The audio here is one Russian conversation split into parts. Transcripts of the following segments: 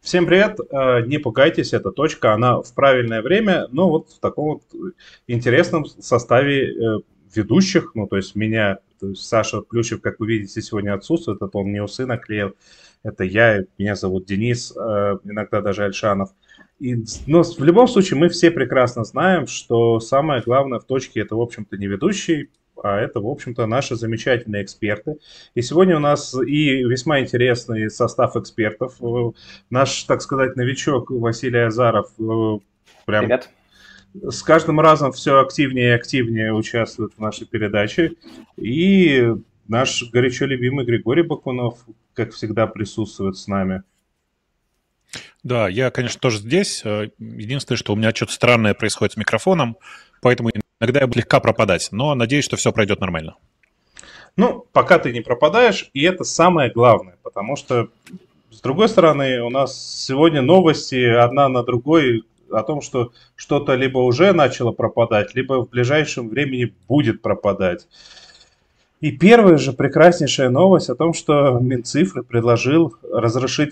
Всем привет! Не пугайтесь, эта точка, она в правильное время, но вот в таком вот интересном составе ведущих, ну, то есть меня, то есть Саша Плющев, как вы видите, сегодня отсутствует, это он мне усы наклеил, это я, меня зовут Денис, иногда даже Альшанов. Но в любом случае мы все прекрасно знаем, что самое главное в точке это, в общем-то, не ведущий, а это, в общем-то, наши замечательные эксперты. И сегодня у нас и весьма интересный состав экспертов. Наш, так сказать, новичок Василий Азаров прям Привет. с каждым разом все активнее и активнее участвует в нашей передаче. И наш горячо любимый Григорий Бакунов, как всегда, присутствует с нами. Да, я, конечно, тоже здесь. Единственное, что у меня что-то странное происходит с микрофоном, поэтому иногда я буду слегка пропадать, но надеюсь, что все пройдет нормально. Ну, пока ты не пропадаешь, и это самое главное, потому что, с другой стороны, у нас сегодня новости одна на другой о том, что что-то либо уже начало пропадать, либо в ближайшем времени будет пропадать. И первая же прекраснейшая новость о том, что Минцифры предложил разрешить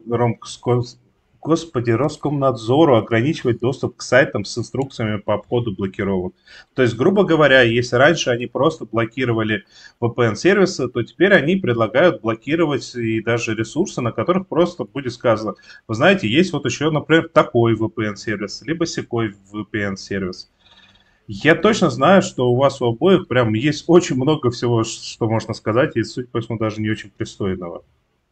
Роскомнадзору ограничивать доступ к сайтам с инструкциями по обходу блокировок. То есть, грубо говоря, если раньше они просто блокировали VPN-сервисы, то теперь они предлагают блокировать и даже ресурсы, на которых просто будет сказано, вы знаете, есть вот еще, например, такой VPN-сервис, либо сякой VPN-сервис. Я точно знаю, что у вас у обоих прям есть очень много всего, что можно сказать, и, судя по всему, даже не очень пристойного.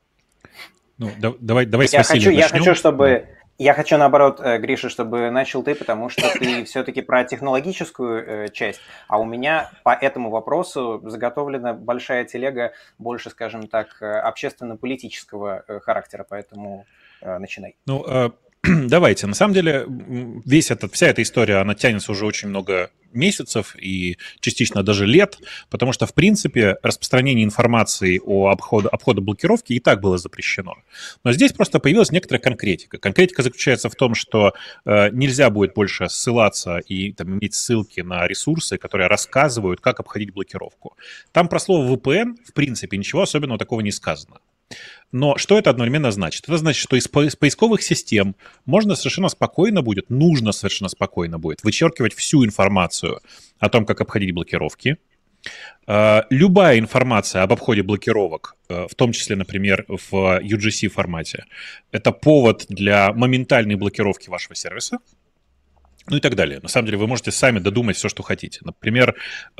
Ну, давай с Василием начнем. Я хочу, наоборот, Гриша, чтобы начал ты, потому что ты все-таки про технологическую часть, а у меня по этому вопросу заготовлена большая телега больше, скажем так, общественно-политического характера, поэтому начинай. Ну, давайте. На самом деле, вся эта история, она тянется уже очень много месяцев и частично даже лет, потому что, в принципе, распространение информации о обходе блокировки и так было запрещено. Но здесь просто появилась некоторая конкретика. Конкретика заключается в том, что нельзя будет больше ссылаться и там, иметь ссылки на ресурсы, которые рассказывают, как обходить блокировку. Там про слово VPN, в принципе, ничего особенного такого не сказано. Но что это одновременно значит? Это значит, что из поисковых систем можно совершенно спокойно будет, нужно совершенно спокойно будет вычеркивать всю информацию о том, как обходить блокировки. Любая информация об обходе блокировок, в том числе, например, в UGC формате, это повод для моментальной блокировки вашего сервиса. Ну и так далее. На самом деле вы можете сами додумать все, что хотите. Например,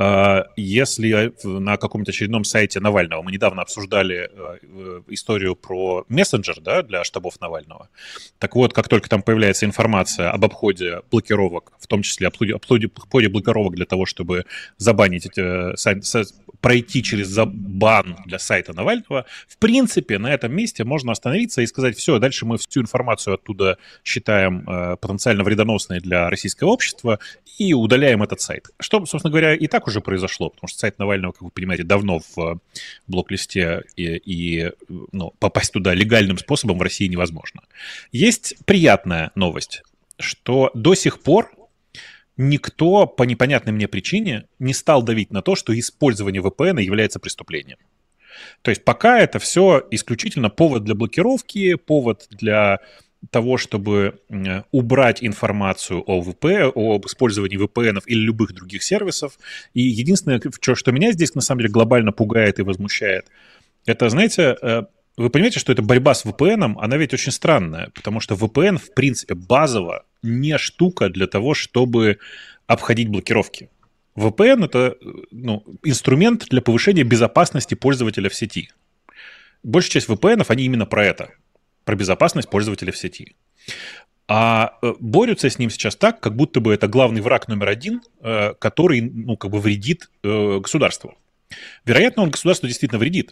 если на каком-то очередном сайте Навального мы недавно обсуждали историю про мессенджер, да, для штабов Навального, так вот, как только там появляется информация об обходе блокировок, в том числе обходе блокировок для того, чтобы забанить, пройти через бан для сайта Навального, в принципе, на этом месте можно остановиться и сказать, все, дальше мы всю информацию оттуда считаем потенциально вредоносной для российского общества и удаляем этот сайт. Что, собственно говоря, и так уже произошло, потому что сайт Навального, как вы понимаете, давно в блок-листе, и попасть туда легальным способом в России невозможно. Есть приятная новость, что до сих пор никто по непонятной мне причине не стал давить на то, что использование VPN является преступлением. То есть пока это все исключительно повод для блокировки, повод для того, чтобы убрать информацию о об использовании VPN или любых других сервисов. И единственное, что меня здесь на самом деле глобально пугает и возмущает, это, знаете, вы понимаете, что эта борьба с VPN, она ведь очень странная, потому что VPN, в принципе, базово не штука для того, чтобы обходить блокировки. VPN — это инструмент для повышения безопасности пользователя в сети. Большая часть VPN, они именно про это. Про безопасность пользователя в сети. А борются с ним сейчас так, как будто бы это главный враг номер один, который, вредит государству. Вероятно, он государству действительно вредит.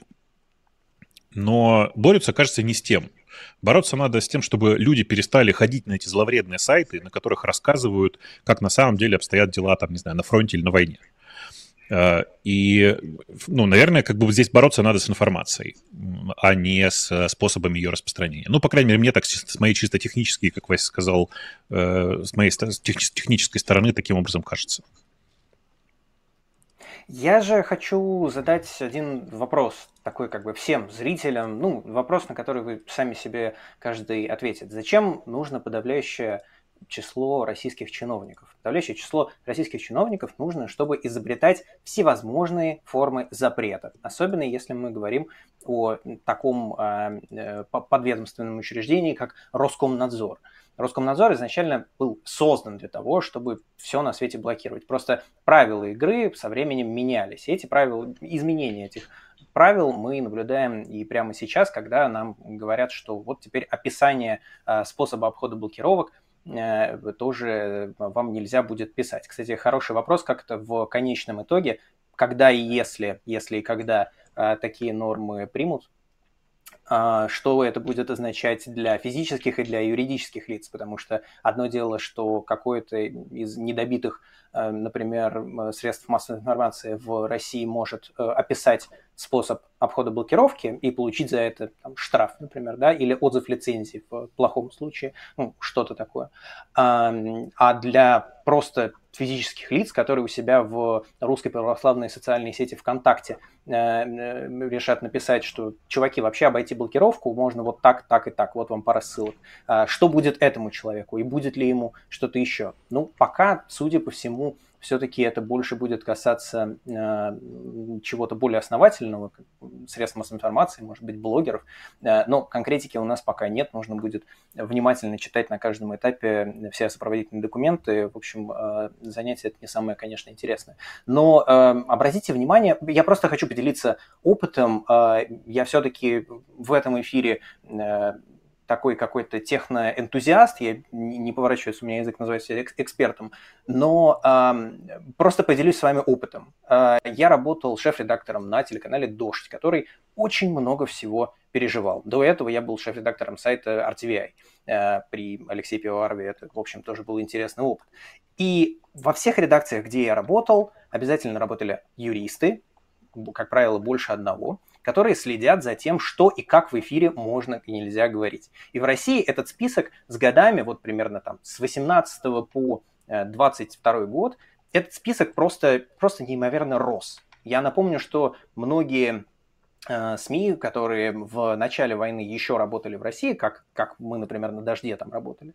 Но борются, кажется, не с тем. Бороться надо с тем, чтобы люди перестали ходить на эти зловредные сайты, на которых рассказывают, как на самом деле обстоят дела, там, не знаю, на фронте или на войне. И, наверное, здесь бороться надо с информацией, а не с способами ее распространения. По крайней мере, мне так, с моей чисто технической, как Вася сказал, с моей технической стороны таким образом кажется. Я же хочу задать один вопрос, такой как бы всем зрителям, ну, вопрос, на который вы сами себе каждый ответит. Зачем нужно подавляющее число российских чиновников? Подавляющее число российских чиновников нужно, чтобы изобретать всевозможные формы запрета. Особенно если мы говорим о таком подведомственном учреждении, как Роскомнадзор. Роскомнадзор изначально был создан для того, чтобы все на свете блокировать. Просто правила игры со временем менялись. И эти правила, изменения этих правил мы наблюдаем и прямо сейчас, когда нам говорят, что вот теперь описание способа обхода блокировок тоже вам нельзя будет писать. Кстати, хороший вопрос, как это в конечном итоге, когда и если и когда такие нормы примут, что это будет означать для физических и для юридических лиц, потому что одно дело, что какое-то из недобитых, например, средств массовой информации в России может описать способ обхода блокировки и получить за это там, штраф, например, да, или отзыв лицензии в плохом случае, ну, что-то такое. А для просто физических лиц, которые у себя в русской православной социальной сети ВКонтакте решат написать, что, чуваки, вообще обойти блокировку можно вот так, так и так, вот вам пара ссылок. Что будет этому человеку и будет ли ему что-то еще? Ну, пока, судя по всему, все-таки это больше будет касаться чего-то более основательного, средств массовой информации, может быть, блогеров, но конкретики у нас пока нет, нужно будет внимательно читать на каждом этапе все сопроводительные документы, в общем, занятие это не самое, конечно, интересное. Но обратите внимание, я просто хочу поделиться опытом, я все-таки в этом эфире такой какой-то техноэнтузиаст, я не поворачиваюсь, у меня язык называется экспертом, но просто поделюсь с вами опытом. Я работал шеф-редактором на телеканале «Дождь», который очень много всего переживал. До этого я был шеф-редактором сайта RTVI при Алексее Пивоварове. Это, в общем, тоже был интересный опыт. И во всех редакциях, где я работал, обязательно работали юристы, как правило, больше одного, которые следят за тем, что и как в эфире можно и нельзя говорить. И в России этот список с годами, вот примерно там с 18 по 22 год, этот список просто неимоверно рос. Я напомню, что многие СМИ, которые в начале войны еще работали в России, как мы, например, на «Дожде» там работали,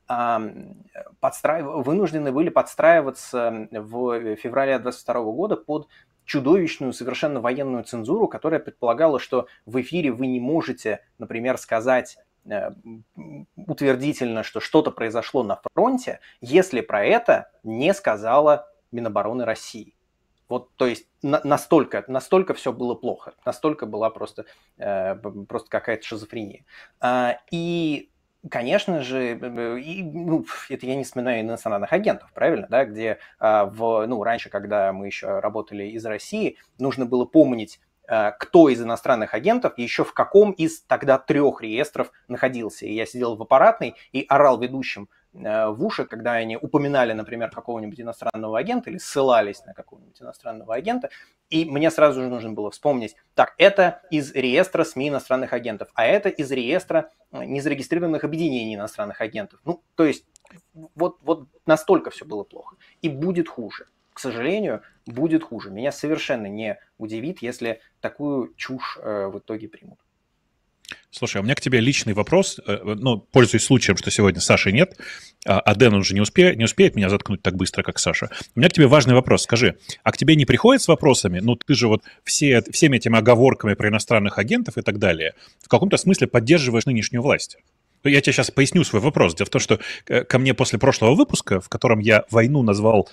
вынуждены были подстраиваться в феврале 22 года под чудовищную, совершенно военную цензуру, которая предполагала, что в эфире вы не можете, например, сказать утвердительно, что что-то произошло на фронте, если про это не сказала Минобороны России. Вот, то есть настолько все было плохо, настолько была просто какая-то шизофрения. И, конечно же, это я не вспоминаю иностранных агентов, правильно, да, где раньше, когда мы еще работали из России, нужно было помнить, кто из иностранных агентов еще в каком из тогда 3 реестров находился. И я сидел в аппаратной и орал ведущим в уши, когда они упоминали, например, какого-нибудь иностранного агента или ссылались на какого-нибудь иностранного агента, и мне сразу же нужно было вспомнить, так, это из реестра СМИ иностранных агентов, а это из реестра незарегистрированных объединений иностранных агентов. Ну, то есть вот настолько все было плохо. И будет хуже. К сожалению, будет хуже. Меня совершенно не удивит, если такую чушь в итоге примут. Слушай, у меня к тебе личный вопрос. Пользуясь случаем, что сегодня Саши нет, а Дэн, он же не успеет меня заткнуть так быстро, как Саша. У меня к тебе важный вопрос. Скажи, а к тебе не приходят с вопросами, ты же вот всеми этими оговорками про иностранных агентов и так далее в каком-то смысле поддерживаешь нынешнюю власть? Я тебе сейчас поясню свой вопрос. Дело в том, что ко мне после прошлого выпуска, в котором я войну назвал,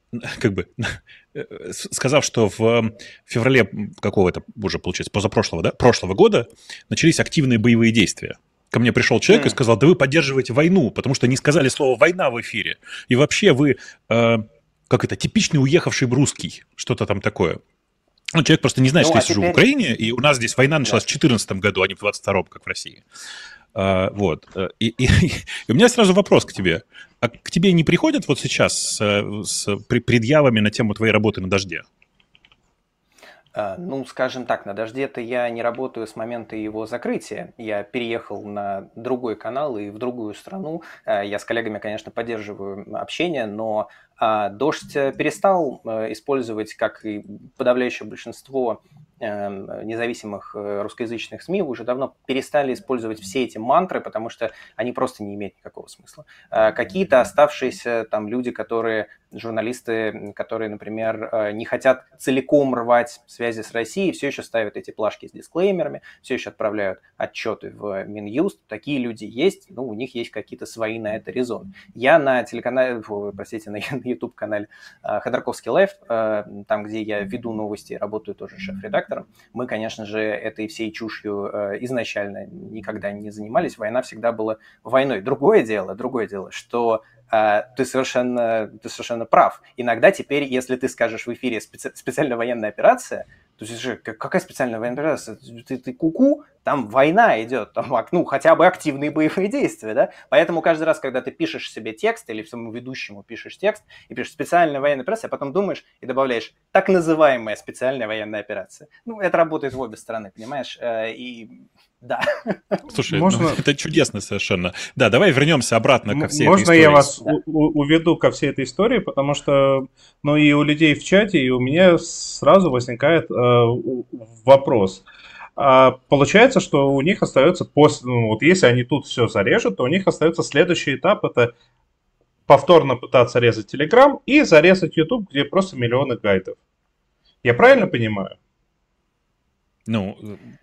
сказав, что в феврале какого-то, уже получается, прошлого года начались активные боевые действия. Ко мне пришел человек и сказал, да вы поддерживаете войну, потому что не сказали слово «война» в эфире. И вообще вы, типичный уехавший русский, что-то там такое. Человек просто не знает, что я сижу в Украине, и у нас здесь война началась в 2014 году, а не в 2022, как в России. И у меня сразу вопрос к тебе. А к тебе не приходят вот сейчас с предъявами на тему твоей работы на «Дожде»? Ну, скажем так, на «Дожде»-то я не работаю с момента его закрытия. Я переехал на другой канал и в другую страну. Я с коллегами, конечно, поддерживаю общение, но «Дождь» перестал использовать, как и подавляющее большинство независимых русскоязычных СМИ, уже давно перестали использовать все эти мантры, потому что они просто не имеют никакого смысла. Какие-то оставшиеся там люди, журналисты, которые, например, не хотят целиком рвать связи с Россией, все еще ставят эти плашки с дисклеймерами, все еще отправляют отчеты в Минюст. Такие люди есть, ну, у них есть какие-то свои на это резоны. Я на телеканале, простите, на YouTube-канале Ходорковский Лайв, там, где я веду новости, работаю тоже шеф-редактором, мы, конечно же, этой всей чушью изначально никогда не занимались. Война всегда была войной. Другое дело, что ты совершенно прав. Иногда теперь, если ты скажешь в эфире специальная военная операция, то есть же какая специальная военная операция? Ты ку-ку, там война идет, там, ну, хотя бы активные боевые действия, да? Поэтому каждый раз, когда ты пишешь себе текст или своему ведущему пишешь текст и пишешь специальная военная операция, а потом думаешь и добавляешь так называемая специальная военная операция. Ну, это работает в обе стороны, понимаешь? И да. Слушай, ну, это чудесно совершенно. Да, давай вернемся обратно ко всей Можно этой истории. я вас уведу ко всей этой истории, потому что, ну, и у людей в чате, и у меня сразу возникает вопрос. Получается, что у них остается после, ну, вот если они тут все зарежут, то у них остается следующий этап, это повторно пытаться резать Telegram и зарезать YouTube, где просто миллионы гайдов. Я правильно понимаю? Ну,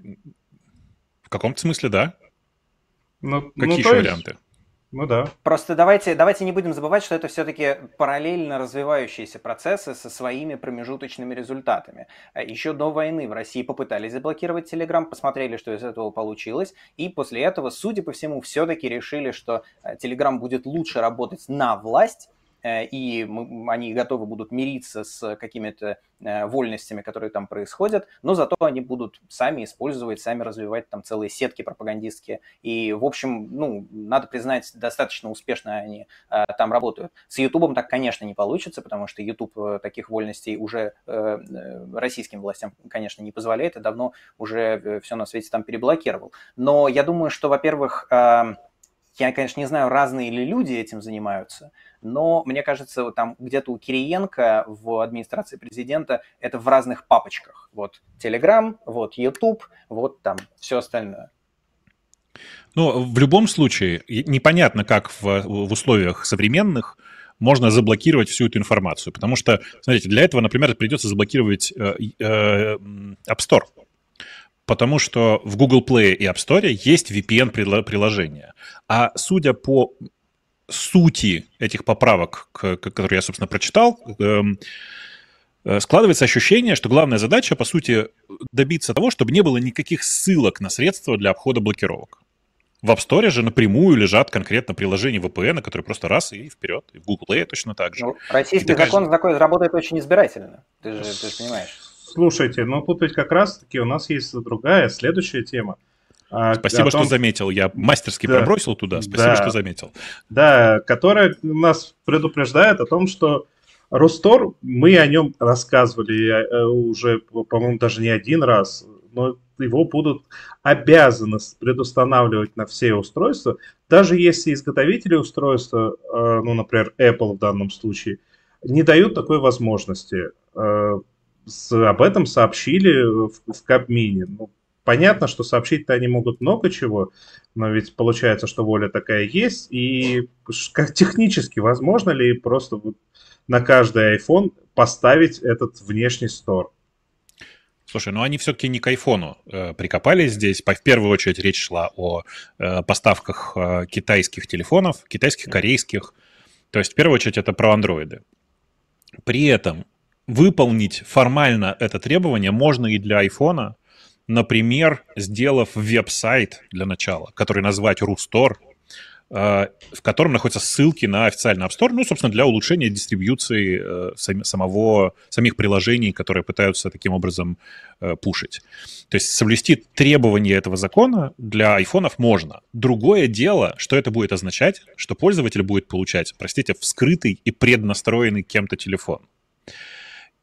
в каком-то смысле, да. Ну, какие еще варианты? Ну да. Просто давайте не будем забывать, что это все-таки параллельно развивающиеся процессы со своими промежуточными результатами. Еще до войны в России попытались заблокировать Telegram, посмотрели, что из этого получилось, и после этого, судя по всему, все-таки решили, что Telegram будет лучше работать на власть, и они готовы будут мириться с какими-то вольностями, которые там происходят, но зато они будут сами использовать, сами развивать там целые сетки пропагандистские. И, в общем, ну, надо признать, достаточно успешно они там работают. С Ютубом так, конечно, не получится, потому что Ютуб таких вольностей уже российским властям, конечно, не позволяет, и давно уже все на свете там переблокировал. Но я думаю, что, во-первых, я, конечно, не знаю, разные ли люди этим занимаются, но мне кажется, там где-то у Кириенко в администрации президента это в разных папочках. Вот Telegram, вот YouTube, вот там все остальное. Ну, в любом случае, непонятно, как в условиях современных можно заблокировать всю эту информацию. Потому что, смотрите, для этого, например, придется заблокировать App Store. Потому что в Google Play и App Store есть VPN-приложения. А судя по сути этих поправок, которые я, собственно, прочитал, складывается ощущение, что главная задача, по сути, добиться того, чтобы не было никаких ссылок на средства для обхода блокировок. В App Store же напрямую лежат конкретно приложения VPN, которые просто раз и вперед. И в Google Play точно так же. Ну, российский закон такой работает очень избирательно. Ты же понимаешь. Слушайте, ну тут ведь как раз-таки у нас есть другая, следующая тема. Спасибо, что заметил. Я мастерски пробросил туда. Спасибо, что заметил. Да, которая нас предупреждает о том, что Рустор, мы о нем рассказывали уже, по-моему, даже не один раз, но его будут обязаны предустанавливать на все устройства, даже если изготовители устройства, ну, например, Apple в данном случае, не дают такой возможности. Об этом сообщили в Кабмине. Ну, понятно, что сообщить-то они могут много чего, но ведь получается, что воля такая есть. И как технически возможно ли просто на каждый iPhone поставить этот внешний стор? Слушай, ну они все-таки не к айфону прикопались здесь. В первую очередь речь шла о поставках китайских телефонов, китайских, корейских. То есть в первую очередь это про андроиды. При этом выполнить формально это требование можно и для айфона, например, сделав веб-сайт для начала, который назвать Рустор, в котором находятся ссылки на официальный App Store, ну, собственно, для улучшения дистрибьюции самих приложений, которые пытаются таким образом пушить. То есть соблюсти требования этого закона для айфонов можно. Другое дело, что это будет означать, что пользователь будет получать, простите, вскрытый и преднастроенный кем-то телефон.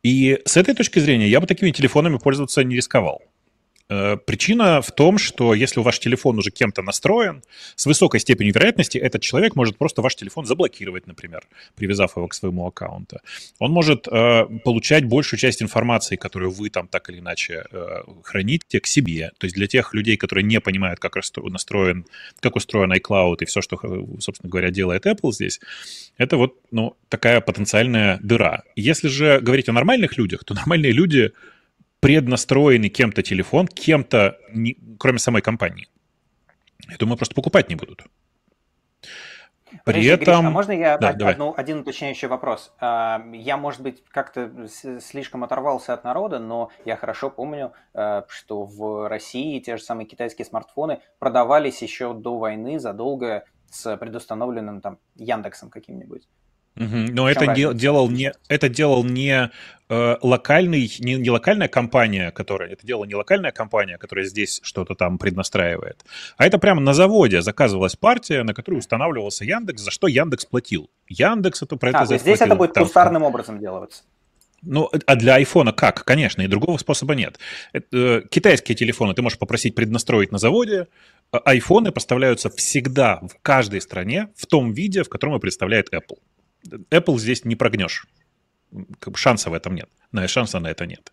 И с этой точки зрения я бы такими телефонами пользоваться не рисковал. Причина в том, что если ваш телефон уже кем-то настроен, с высокой степенью вероятности этот человек может просто ваш телефон заблокировать, например, привязав его к своему аккаунту. Он может получать большую часть информации, которую вы там так или иначе храните, к себе. То есть для тех людей, которые не понимают, как устроен iCloud и все, что, собственно говоря, делает Apple здесь, это вот такая потенциальная дыра. Если же говорить о нормальных людях, то нормальные люди преднастроенный кем-то телефон, кем-то, кроме самой компании. Я думаю, просто покупать не будут. При Подожди, этом... Гриш, а можно я Да, один уточняющий вопрос? Я, может быть, как-то слишком оторвался от народа, но я хорошо помню, что в России те же самые китайские смартфоны продавались еще до войны задолго с предустановленным там Яндексом каким-нибудь. Но это делал не локальная компания, которая здесь что-то там преднастраивает, а это прямо на заводе заказывалась партия, на которую устанавливался Яндекс, за что Яндекс платил. Яндекс это про это заплатил. Здесь это будет кустарным образом делаться. А для айфона как? Конечно, и другого способа нет. Китайские телефоны ты можешь попросить преднастроить на заводе. Айфоны поставляются всегда в каждой стране в том виде, в котором его представляет Apple. Apple здесь не прогнешь. Шанса в этом нет. Шанса на это нет.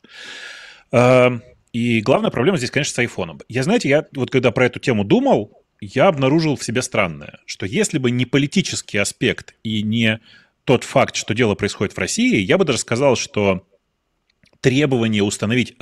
И главная проблема здесь, конечно, с айфоном. Я вот когда про эту тему думал, я обнаружил в себе странное, что если бы не политический аспект и не тот факт, что дело происходит в России, я бы даже сказал, что требование установить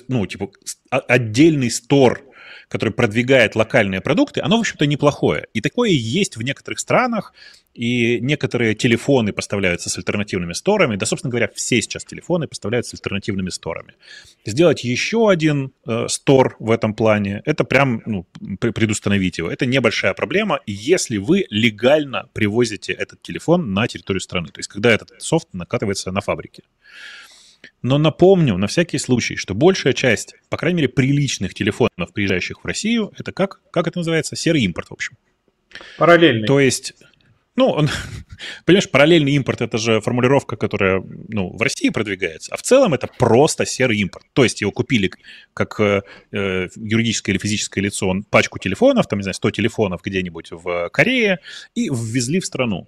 отдельный стор, который продвигает локальные продукты, оно, в общем-то, неплохое. И такое есть в некоторых странах, и некоторые телефоны поставляются с альтернативными сторами. Да, собственно говоря, все сейчас телефоны поставляются с альтернативными сторами. Сделать еще один стор в этом плане, это прям предустановить его. Это небольшая проблема, если вы легально привозите этот телефон на территорию страны. То есть когда этот софт накатывается на фабрике. Но напомню, на всякий случай, что большая часть, по крайней мере, приличных телефонов, приезжающих в Россию, это как это называется? Серый импорт, в общем. Параллельный. То есть... понимаешь, параллельный импорт – это же формулировка, которая, в России продвигается, а в целом это просто серый импорт. То есть его купили как юридическое или физическое лицо пачку телефонов, 100 телефонов где-нибудь в Корее, и ввезли в страну.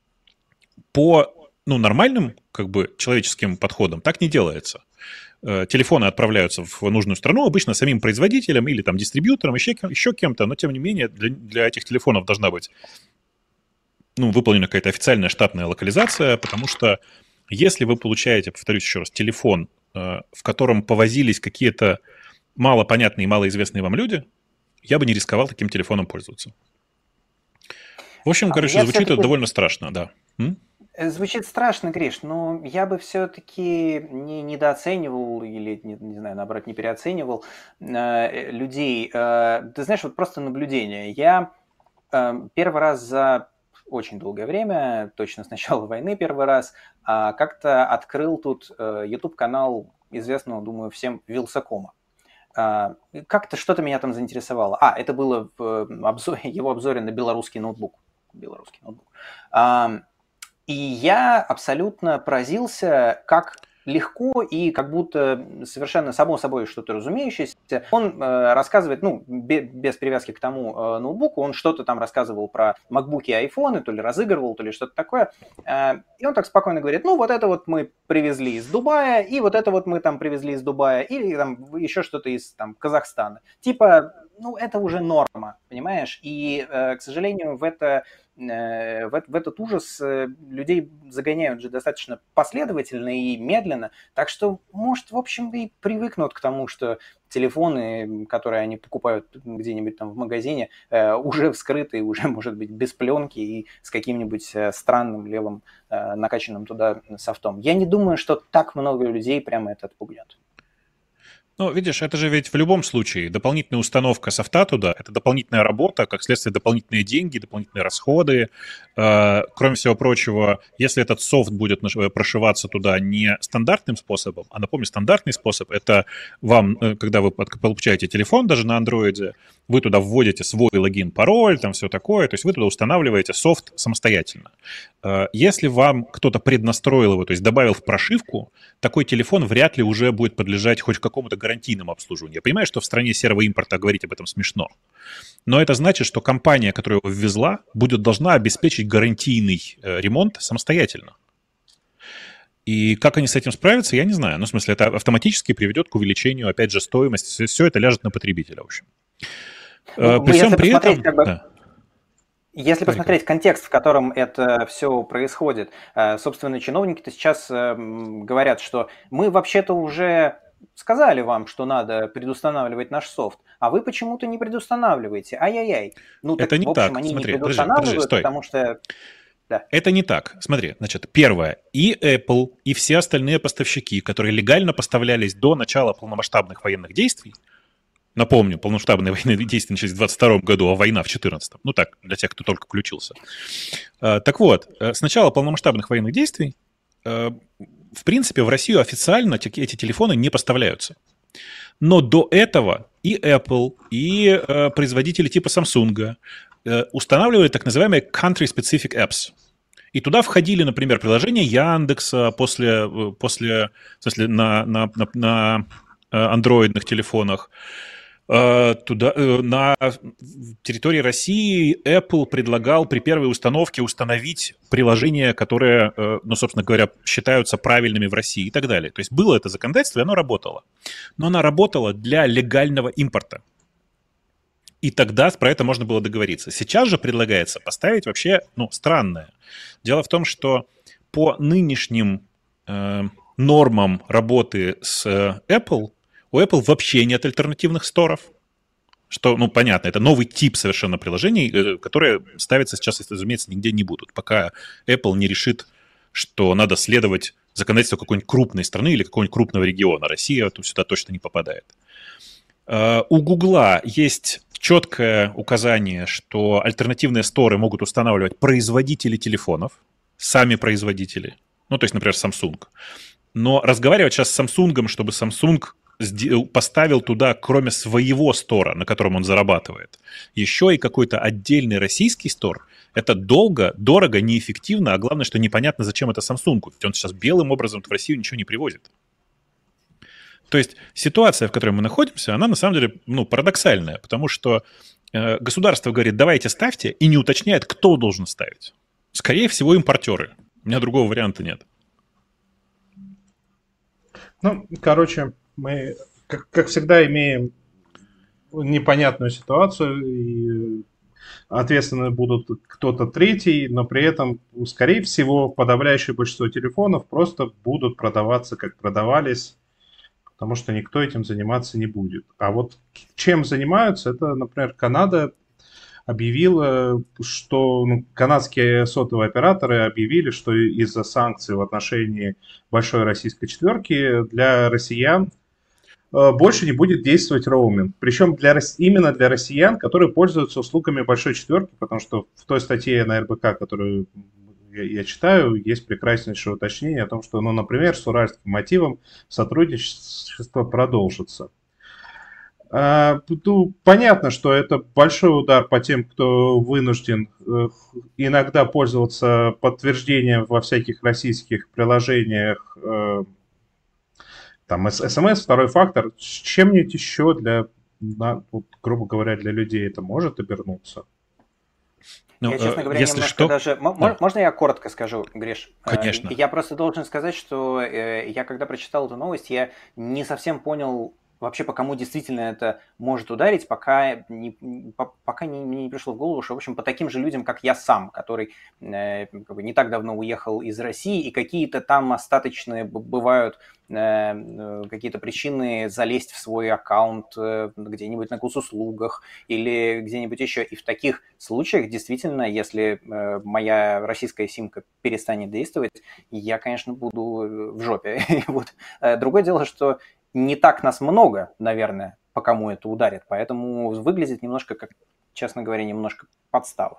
По нормальным, человеческим подходам так не делается. Телефоны отправляются в нужную страну, обычно самим производителем или там дистрибьютором, еще кем-то, но тем не менее для этих телефонов должна быть выполнена какая-то официальная штатная локализация, потому что если вы получаете, повторюсь еще раз, телефон, в котором повозились какие-то малопонятные и малоизвестные вам люди, я бы не рисковал таким телефоном пользоваться. В общем, звучит это довольно страшно, да. Звучит страшно, Гриш, но я бы все-таки не недооценивал или, не знаю, наоборот, не переоценивал людей. Ты знаешь, вот просто наблюдение. Я первый раз за очень долгое время, точно с начала войны первый раз, как-то открыл тут YouTube-канал известного, думаю, всем Вилсакома. Как-то что-то меня там заинтересовало. Это было в его обзоре на белорусский ноутбук. И я абсолютно поразился, как легко и как будто совершенно само собой что-то разумеющееся. Он рассказывает, без привязки к тому ноутбуку, он что-то там рассказывал про макбуки и айфоны, то ли разыгрывал, то ли что-то такое. И он так спокойно говорит, вот это вот мы привезли из Дубая, и вот это вот мы там привезли из Дубая, или там еще что-то из там Казахстана. Типа, это уже норма, понимаешь? И, к сожалению, в этот ужас людей загоняют же достаточно последовательно и медленно, так что, может, в общем, и привыкнут к тому, что телефоны, которые они покупают где-нибудь там в магазине, уже вскрыты, уже, может быть, без пленки и с каким-нибудь странным левым накачанным туда софтом. Я не думаю, что так много людей прямо это отпугнет. Ну, видишь, это же ведь в любом случае дополнительная установка софта туда, это дополнительная работа, как следствие дополнительные деньги, дополнительные расходы. Кроме всего прочего, если этот софт будет прошиваться туда не стандартным способом, а, напомню, стандартный способ — это вам, когда вы получаете телефон даже на андроиде, вы туда вводите свой логин, пароль, там все такое, то есть вы туда устанавливаете софт самостоятельно. Если вам кто-то преднастроил его, то есть добавил в прошивку, такой телефон вряд ли уже будет подлежать хоть какому-то гарантийному обслуживанию. Я понимаю, что в стране серого импорта говорить об этом смешно, но это значит, что компания, которая его ввезла, должна обеспечить гарантийный ремонт самостоятельно. И как они с этим справятся, я не знаю. Ну, в смысле, это автоматически приведет к увеличению, опять же, стоимости. Все это ляжет на потребителя, в общем. Ну, При всем при этом... Да. Если посмотреть контекст, в котором это все происходит, собственно, чиновники-то сейчас говорят, что мы вообще-то уже сказали вам, что надо предустанавливать наш софт, а вы почему-то не предустанавливаете. Ай-яй-яй. Ну, это так, не в общем, так. они Смотри, не предустанавливают, подожди, потому что... Да. Это не так. Смотри, значит, первое. И Apple, и все остальные поставщики, которые легально поставлялись до начала полномасштабных военных действий, напомню, полномасштабные военные действия начались в 2022 году, а война в 2014. Ну так, для тех, кто только включился. Так вот, с начала полномасштабных военных действий, в принципе, в Россию официально эти телефоны не поставляются. Но до этого и Apple, и производители типа Samsung устанавливали так называемые country-specific apps. И туда входили, например, приложения Яндекса в смысле, на андроидных телефонах. Туда, на территории России Apple предлагал при первой установке установить приложения, которые, ну, собственно говоря, считаются правильными в России и так далее. То есть было это законодательство, и оно работало. Но оно работало для легального импорта. И тогда про это можно было договориться. Сейчас же предлагается поставить вообще, ну, странное. Дело в том, что по нынешним нормам работы с Apple, у Apple вообще нет альтернативных сторов. Что, ну, понятно, это новый тип совершенно приложений, которые ставиться сейчас, разумеется, нигде не будут, пока Apple не решит, что надо следовать законодательству какой-нибудь крупной страны или какого-нибудь крупного региона. Россия сюда точно не попадает. У Гугла есть четкое указание, что альтернативные сторы могут устанавливать производители телефонов, сами производители, ну, то есть, например, Samsung. Но разговаривать сейчас с Samsung, чтобы Samsung поставил туда, кроме своего стора, на котором он зарабатывает, еще и какой-то отдельный российский стор, это долго, дорого, неэффективно, а главное, что непонятно, зачем это Samsung, ведь он сейчас белым образом в Россию ничего не привозит. То есть ситуация, в которой мы находимся, она на самом деле, ну, парадоксальная, потому что государство говорит, давайте ставьте, и не уточняет, кто должен ставить. Скорее всего, импортеры. У меня другого варианта нет. Ну, короче, мы, как всегда, имеем непонятную ситуацию, и ответственны будут кто-то третий, но при этом, скорее всего, подавляющее большинство телефонов просто будут продаваться, как продавались, потому что никто этим заниматься не будет. А вот чем занимаются, это, например, Канада объявила, что канадские сотовые операторы объявили, что из-за санкций в отношении большой российской четверки для россиян больше не будет действовать роуминг. Причем именно для россиян, которые пользуются услугами большой четверки, потому что в той статье на РБК, которую я читаю, есть прекраснейшее уточнение о том, что, ну, например, с уральским мотивом сотрудничество продолжится. Понятно, что это большой удар по тем, кто вынужден иногда пользоваться подтверждением во всяких российских приложениях, там, СМС, второй фактор. С чем-нибудь еще вот, грубо говоря, для людей это может обернуться? Ну, я, честно говоря, немножко что... даже... Да. Можно я коротко скажу, Гриш? Конечно. Я просто должен сказать, что я, когда прочитал эту новость, я не совсем понял вообще, по кому действительно это может ударить, пока мне не пришло в голову, что, в общем, по таким же людям, как я сам, который не так давно уехал из России, и какие-то там остаточные бывают какие-то причины залезть в свой аккаунт где-нибудь на госуслугах или где-нибудь еще. И в таких случаях, действительно, если моя российская симка перестанет действовать, я, конечно, буду в жопе. Вот. Другое дело, что не так нас много, наверное, по кому это ударит, поэтому выглядит немножко как, честно говоря, немножко подстава.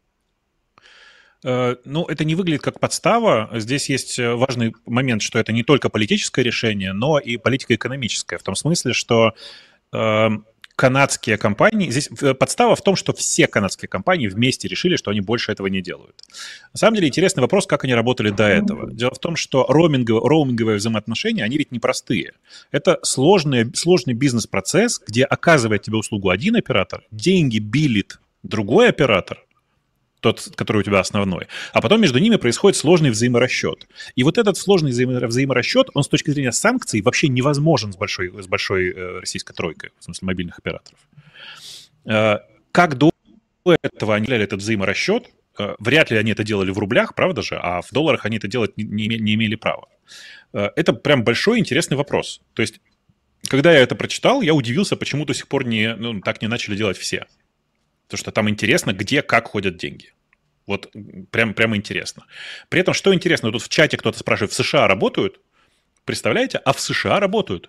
Ну, это не выглядит как подстава. Здесь есть важный момент, что это не только политическое решение, но и политико-экономическое. В том смысле, что канадские компании... Здесь подстава в том, что все канадские компании вместе решили, что они больше этого не делают. На самом деле интересный вопрос, как они работали до этого. Дело в том, что роуминговые взаимоотношения, они ведь непростые. Это сложный бизнес-процесс, где оказывает тебе услугу один оператор, деньги билит другой оператор, тот, который у тебя основной, а потом между ними происходит сложный взаиморасчет. И вот этот сложный взаиморасчет, он с точки зрения санкций вообще невозможен с большой российской тройкой, в смысле мобильных операторов. Как до этого они делали этот взаиморасчет, вряд ли они это делали в рублях, правда же, а в долларах они это делать не имели права. Это прям большой интересный вопрос. То есть, когда я это прочитал, я удивился, почему до сих пор так не начали делать все. Потому что там интересно, где, как ходят деньги. Вот прямо интересно. При этом, что интересно, тут в чате кто-то спрашивает, в США работают? Представляете? А в США работают.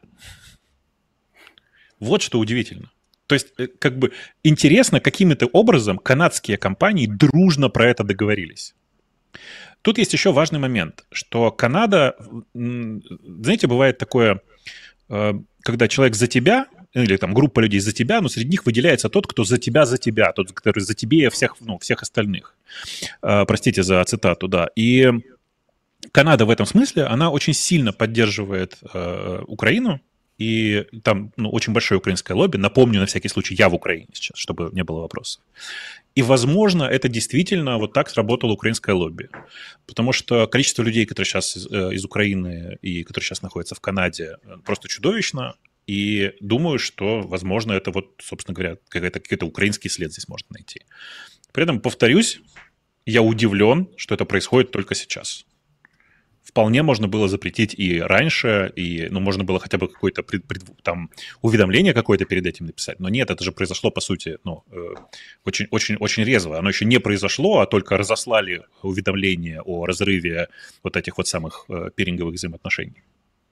Вот что удивительно. То есть, как бы интересно, каким-то образом канадские компании дружно про это договорились. Тут есть еще важный момент, что Канада, знаете, бывает такое, когда человек за тебя, или там группа людей за тебя, но среди них выделяется тот, кто за тебя, тот, который за тебе всех остальных. Простите за цитату, да. И Канада в этом смысле, она очень сильно поддерживает Украину, и там очень большое украинское лобби. Напомню, на всякий случай, я в Украине сейчас, чтобы не было вопросов. И, возможно, это действительно вот так сработало украинское лобби. Потому что количество людей, которые сейчас из Украины и которые сейчас находятся в Канаде, просто чудовищно. И думаю, что, возможно, это вот, собственно говоря, какой-то украинский след здесь можно найти. При этом, повторюсь, я удивлен, что это происходит только сейчас. Вполне можно было запретить и раньше, и можно было хотя бы какое-то там уведомление какое-то перед этим написать. Но нет, это же произошло, по сути, очень резво. Оно еще не произошло, а только разослали уведомление о разрыве вот этих вот самых пиринговых взаимоотношений.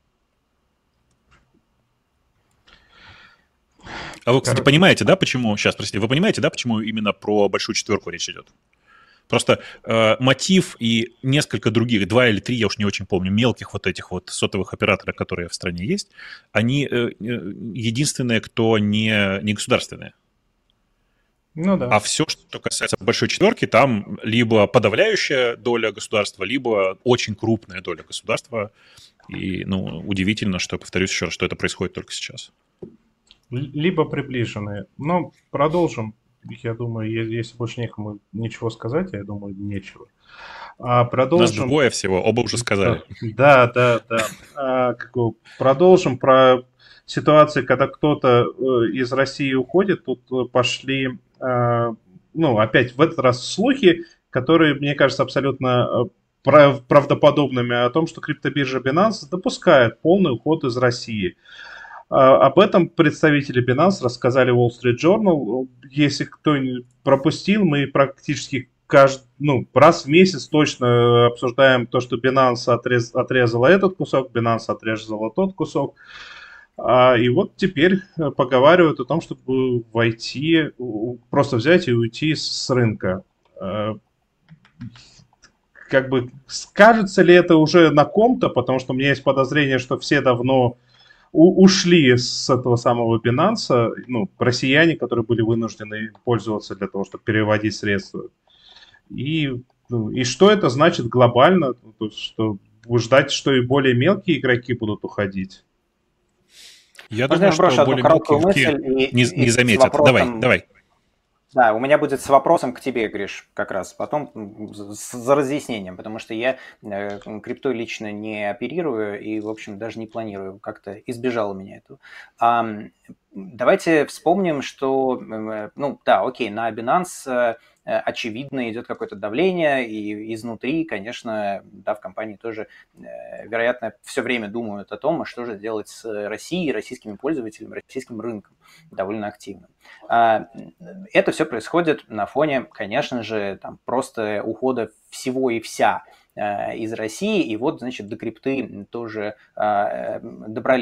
А вы, кстати, понимаете, да, почему... Сейчас, простите, вы понимаете, да, почему именно про большую четверку речь идет? Просто мотив и несколько других, 2 или 3, я уж не очень помню, мелких вот этих вот сотовых операторов, которые в стране есть, они единственные, кто не государственные. Ну да. А все, что касается большой четверки, там либо подавляющая доля государства, либо очень крупная доля государства. И, удивительно, что, повторюсь еще раз, что это происходит только сейчас. Либо приближенные. Но продолжим. Я думаю, если больше некому ничего сказать, я думаю, нечего. Продолжим. Нас двое всего, оба уже сказали. Да. Продолжим про ситуации, когда кто-то из России уходит. Тут пошли, опять в этот раз слухи, которые, мне кажется, абсолютно правдоподобными о том, что криптобиржа Binance допускает полный уход из России. Об этом представители Binance рассказали Wall Street Journal. Если кто пропустил, мы практически раз в месяц точно обсуждаем то, что Binance отрезала этот кусок, Binance отрезала тот кусок. И вот теперь поговаривают о том, чтобы просто взять и уйти с рынка. Как бы скажется ли это уже на ком-то, потому что у меня есть подозрение, что все давно ушли с этого самого Binance, россияне, которые были вынуждены пользоваться для того, чтобы переводить средства. И что это значит глобально? То есть, что ждать, что и более мелкие игроки будут уходить? Я думаю, что более мелкие не заметят. Давай. Да, у меня будет с вопросом к тебе, Гриш, как раз потом за разъяснением, потому что я криптой лично не оперирую и, в общем, даже не планирую, как-то избежал у меня этого. Давайте вспомним, что, на Binance очевидно идет какое-то давление, и изнутри, конечно, в компании тоже, вероятно, все время думают о том, что же делать с Россией, российскими пользователями, российским рынком довольно активно. Это все происходит на фоне, конечно же, просто ухода всего и вся из России, и вот, значит, до крипты тоже добрались.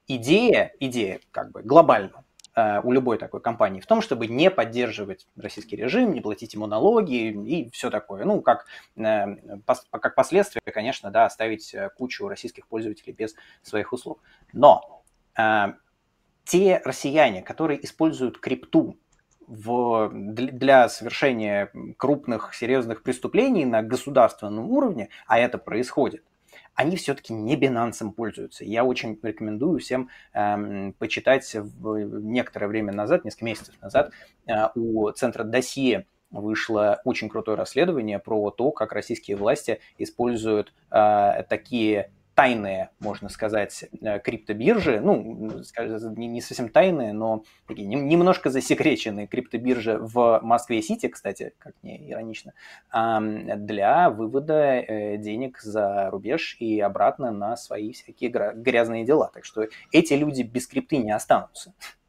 идея как бы глобально у любой такой компании в том, чтобы не поддерживать российский режим, не платить ему налоги и все такое. Ну, как последствие, конечно, да, оставить кучу российских пользователей без своих услуг. Но те россияне, которые используют крипту для совершения крупных, серьезных преступлений на государственном уровне, а это происходит, они все-таки не Binance пользуются. Я очень рекомендую всем почитать некоторое время назад, несколько месяцев назад, у центра Досье вышло очень крутое расследование про то, как российские власти используют такие тайные, можно сказать, криптобиржи, ну, не совсем тайные, но такие немножко засекреченные криптобиржи в Москве-Сити, кстати, как не иронично, для вывода денег за рубеж и обратно на свои всякие грязные дела. Так что эти люди без крипты не останутся.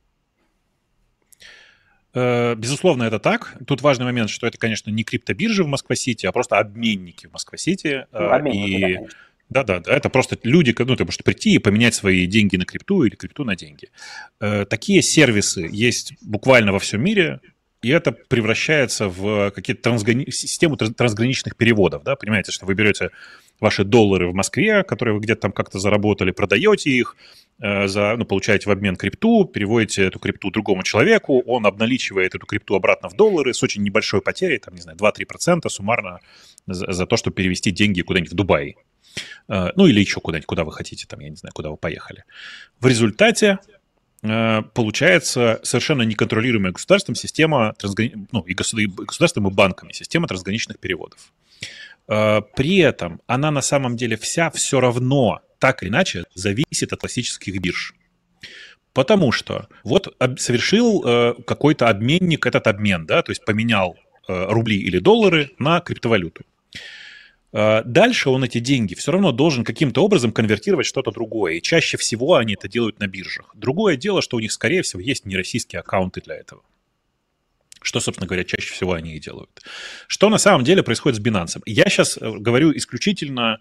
Безусловно, это так. Тут важный момент, что это, конечно, не криптобиржи в Москва-Сити, а просто обменники в Москва-Сити. Ну, обменники, да, конечно. Да, это просто люди, ну, ты можешь прийти и поменять свои деньги на крипту или крипту на деньги. Такие сервисы есть буквально во всем мире, и это превращается в какие-то систему трансграничных переводов, да, понимаете, что вы берете ваши доллары в Москве, которые вы где-то там как-то заработали, продаете их, получаете в обмен крипту, переводите эту крипту другому человеку, он обналичивает эту крипту обратно в доллары с очень небольшой потерей, там, не знаю, 2-3% суммарно за то, чтобы перевести деньги куда-нибудь в Дубай. Ну, или еще куда-нибудь, куда вы хотите, там, я не знаю, куда вы поехали. В результате получается совершенно неконтролируемая государством система, и государством и банками система трансграничных переводов. При этом она на самом деле вся все равно так или иначе зависит от классических бирж. Потому что вот совершил какой-то обменник этот обмен, да, то есть поменял рубли или доллары на криптовалюту. Дальше он эти деньги все равно должен каким-то образом конвертировать в что-то другое. И чаще всего они это делают на биржах. Другое дело, что у них, скорее всего, есть нероссийские аккаунты для этого. Что, собственно говоря, чаще всего они и делают. Что на самом деле происходит с Binance? Я сейчас говорю исключительно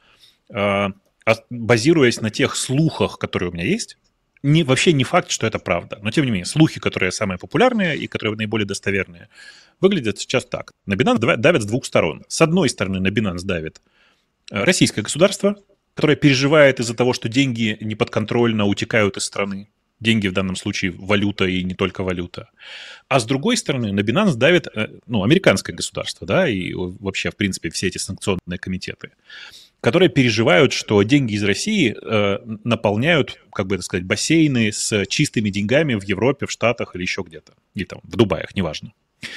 базируясь на тех слухах, которые у меня есть. Вообще не факт, что это правда. Но, тем не менее, слухи, которые самые популярные и которые наиболее достоверные, выглядят сейчас так. На Binance давят с двух сторон. С одной стороны, на Binance давит российское государство, которое переживает из-за того, что деньги неподконтрольно утекают из страны. Деньги в данном случае валюта и не только валюта. А с другой стороны, на Binance давит американское государство, да, и вообще, в принципе, все эти санкционные комитеты, которые переживают, что деньги из России наполняют, как бы это сказать, бассейны с чистыми деньгами в Европе, в Штатах или еще где-то. Или там в Дубаях, неважно.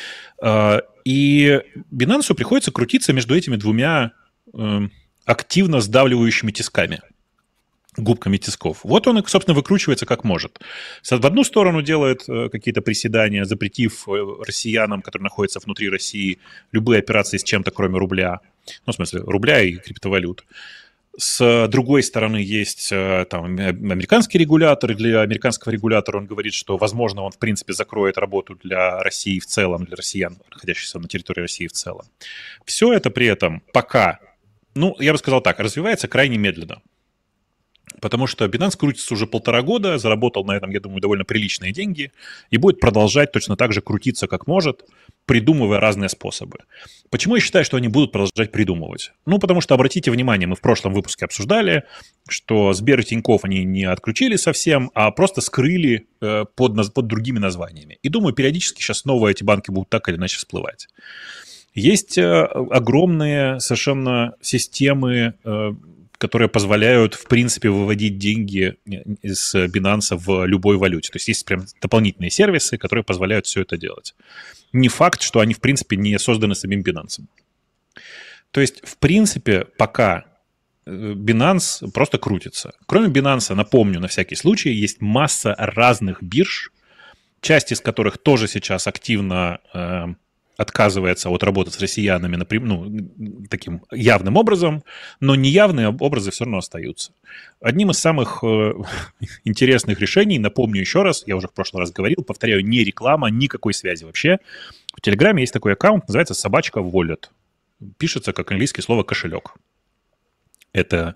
И Binance приходится крутиться между этими двумя активно сдавливающими тисками, губками тисков. Вот он, собственно, выкручивается как может. В одну сторону делает какие-то приседания, запретив россиянам, которые находятся внутри России, любые операции с чем-то, кроме рубля. Ну, в смысле, рубля и криптовалют. С другой стороны, есть там американский регулятор, и для американского регулятора он говорит, что, возможно, он, в принципе, закроет работу для России в целом, для россиян, находящихся на территории России в целом. Все это при этом пока, я бы сказал так, развивается крайне медленно. Потому что Binance крутится уже 1,5 года, заработал на этом, я думаю, довольно приличные деньги и будет продолжать точно так же крутиться, как может, придумывая разные способы. Почему я считаю, что они будут продолжать придумывать? Потому что, обратите внимание, мы в прошлом выпуске обсуждали, что Сбер и Тинькофф они не отключили совсем, а просто скрыли под другими названиями. И думаю, периодически сейчас снова эти банки будут так или иначе всплывать. Есть огромные совершенно системы, которые позволяют, в принципе, выводить деньги из Binance в любой валюте. То есть есть прям дополнительные сервисы, которые позволяют все это делать. Не факт, что они, в принципе, не созданы самим Binance. То есть, в принципе, пока Binance просто крутится. Кроме Binance, напомню, на всякий случай, есть масса разных бирж, часть из которых тоже сейчас активно отказывается от работы с россиянами таким явным образом, но неявные образы все равно остаются. Одним из самых интересных решений, напомню еще раз, я уже в прошлый раз говорил, повторяю, не реклама, никакой связи вообще. В Телеграме есть такой аккаунт, называется «Собачка Wallet». Пишется как английское слово «кошелек». Это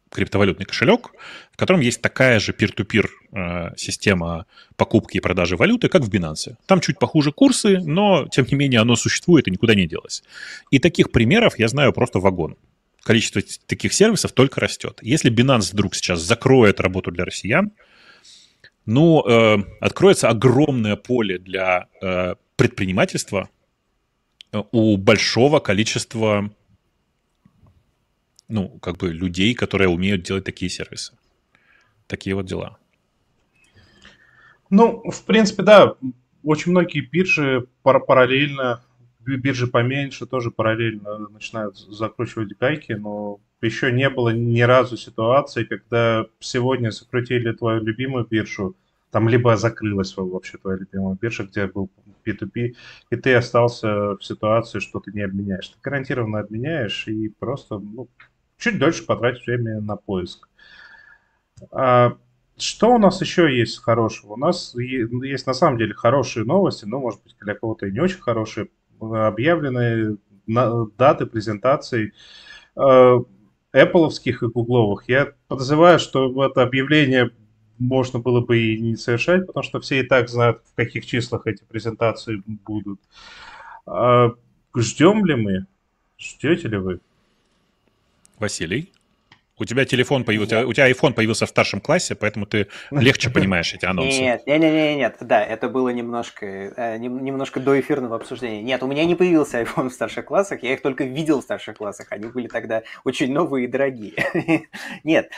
криптовалютный кошелек, в котором есть такая же peer-to-peer система покупки и продажи валюты, как в Binance. Там чуть похуже курсы, но, тем не менее, оно существует и никуда не делось. И таких примеров я знаю просто вагон. Количество таких сервисов только растет. Если Binance вдруг сейчас закроет работу для россиян, откроется огромное поле для предпринимательства у большого количества людей, которые умеют делать такие сервисы. Такие вот дела. В принципе, да, очень многие биржи параллельно, биржи поменьше тоже параллельно начинают закручивать гайки, но еще не было ни разу ситуации, когда сегодня сократили твою любимую биржу, там либо закрылась вообще твоя любимая биржа, где был P2P, и ты остался в ситуации, что ты не обменяешь. Ты гарантированно обменяешь и просто чуть дольше потратишь время на поиск. Что у нас еще есть хорошего? У нас есть на самом деле хорошие новости, но, может быть, для кого-то и не очень хорошие. Объявленные даты презентаций Apple'овских и Гугловых. Я подозреваю, что это объявление можно было бы и не совершать, потому что все и так знают, в каких числах эти презентации будут. Ждем ли мы? Ждете ли вы? Василий? У тебя телефон появился, у тебя iPhone появился в старшем классе, поэтому ты легче понимаешь эти анонсы. Нет, да, это было немножко до эфирного обсуждения. Нет, у меня не появился iPhone в старших классах, я их только видел в старших классах, они были тогда очень новые и дорогие. Нет,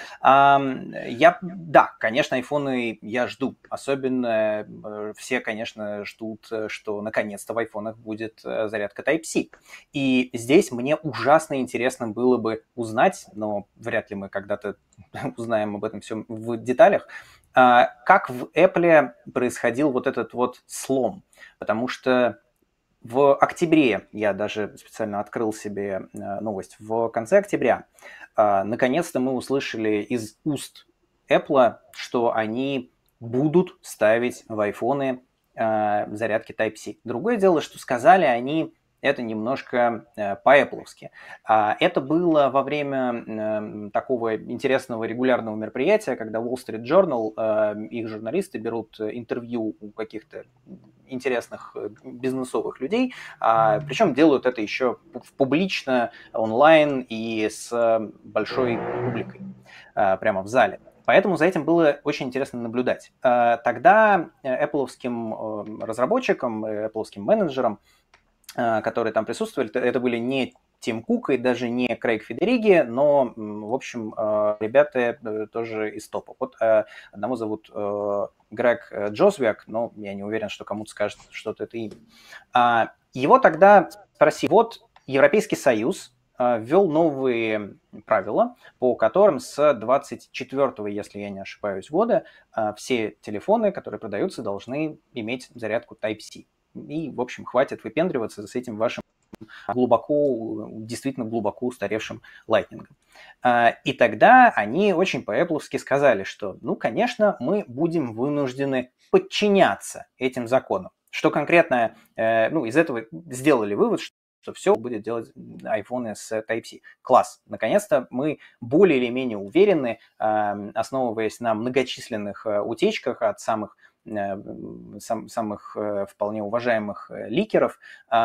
да, конечно, айфоны я жду, особенно все, конечно, ждут, что наконец-то в айфонах будет зарядка Type-C. И здесь мне ужасно интересно было бы узнать, но вряд ли мы когда-то узнаем об этом всем в деталях, как в Apple происходил вот этот вот слом. Потому что в октябре, я даже специально открыл себе новость, в конце октября, наконец-то мы услышали из уст Apple, что они будут ставить в айфоны зарядки Type-C. Другое дело, что сказали они это немножко по-эппловски. Это было во время такого интересного регулярного мероприятия, когда Wall Street Journal, их журналисты берут интервью у каких-то интересных бизнесовых людей, причем делают это еще публично, онлайн и с большой публикой прямо в зале. Поэтому за этим было очень интересно наблюдать. Тогда Apple'овским разработчикам, Apple'овским менеджерам, которые там присутствовали, это были не Тим Кук и даже не Крейг Федериги, но, в общем, ребята тоже из топа. Вот одного зовут Грег Джозвиак, но я не уверен, что кому-то скажет что-то это имя. Его тогда спросили, вот Европейский Союз ввел новые правила, по которым с 24-го, если я не ошибаюсь, года все телефоны, которые продаются, должны иметь зарядку Type-C. И, в общем, хватит выпендриваться с этим вашим действительно глубоко устаревшим лайтнингом. И тогда они очень по-эппловски сказали, что, конечно, мы будем вынуждены подчиняться этим законам. Что конкретно, из этого сделали вывод, что все будет делать айфоны с Type-C. Класс. Наконец-то мы более или менее уверены, основываясь на многочисленных утечках от самых вполне уважаемых ликеров,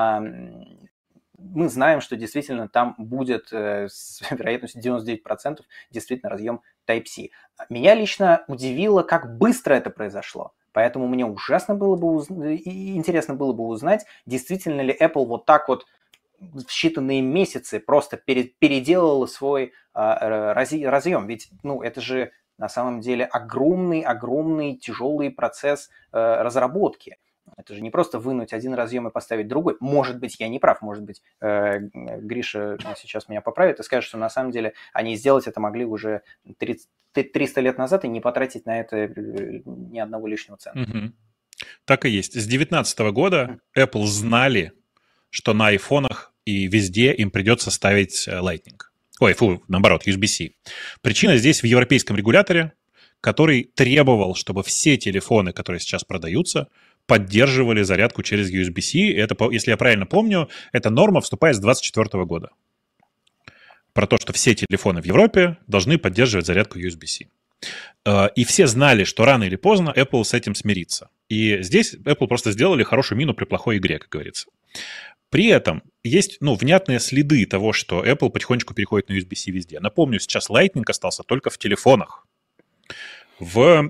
мы знаем, что действительно там будет с вероятностью 99% действительно разъем Type-C. Меня лично удивило, как быстро это произошло. Поэтому мне ужасно было бы интересно было бы узнать, действительно ли Apple вот так вот в считанные месяцы просто переделала свой разъем. Ведь, это же на самом деле огромный тяжелый процесс разработки. Это же не просто вынуть один разъем и поставить другой. Может быть, я не прав, может быть, Гриша сейчас меня поправит и скажет, что на самом деле они сделать это могли уже 300 лет назад и не потратить на это ни одного лишнего цента. Угу. Так и есть. С 2019 года Apple знали, что на айфонах и везде им придется ставить Lightning. Наоборот, USB-C. Причина здесь в европейском регуляторе, который требовал, чтобы все телефоны, которые сейчас продаются, поддерживали зарядку через USB-C. Это, если я правильно помню, эта норма вступает с 2024 года. про то, что все телефоны в Европе должны поддерживать зарядку USB-C. И все знали, что рано или поздно Apple с этим смирится. И здесь Apple просто сделали хорошую мину при плохой игре, как говорится. При этом есть, внятные следы того, что Apple потихонечку переходит на USB-C везде. Напомню, сейчас Lightning остался только в телефонах. В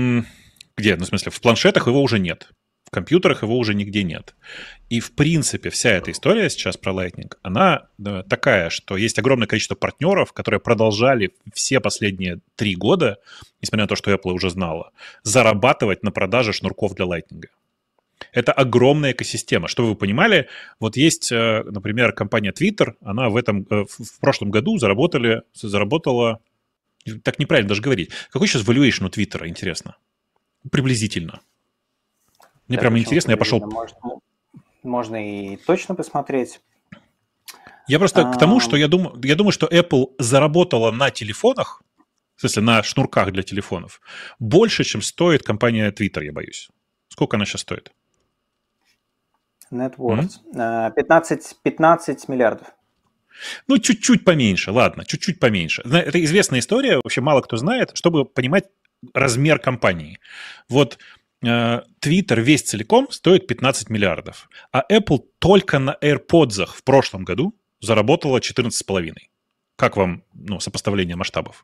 планшетах его уже нет. В компьютерах его уже нигде нет. И, в принципе, вся эта история сейчас про Lightning, она такая, что есть огромное количество партнеров, которые продолжали все последние 3 года, несмотря на то, что Apple уже знала, зарабатывать на продаже шнурков для Lightning. Это огромная экосистема. Чтобы вы понимали, вот есть, например, компания Twitter, она в прошлом году заработала, так неправильно даже говорить. Какой сейчас valuation у Твиттера, интересно? Приблизительно. Мне прямо интересно, я пошел... Можно и точно посмотреть. Я просто к тому, что я думаю, что Apple заработала на телефонах, в смысле, на шнурках для телефонов, больше, чем стоит компания Twitter, я боюсь. Сколько она сейчас стоит? Net worth. 15 миллиардов. Чуть-чуть поменьше, ладно, чуть-чуть поменьше. Это известная история, вообще мало кто знает, чтобы понимать размер компании. Вот Twitter весь целиком стоит 15 миллиардов, а Apple только на AirPods в прошлом году заработала 14,5. Как вам сопоставление масштабов?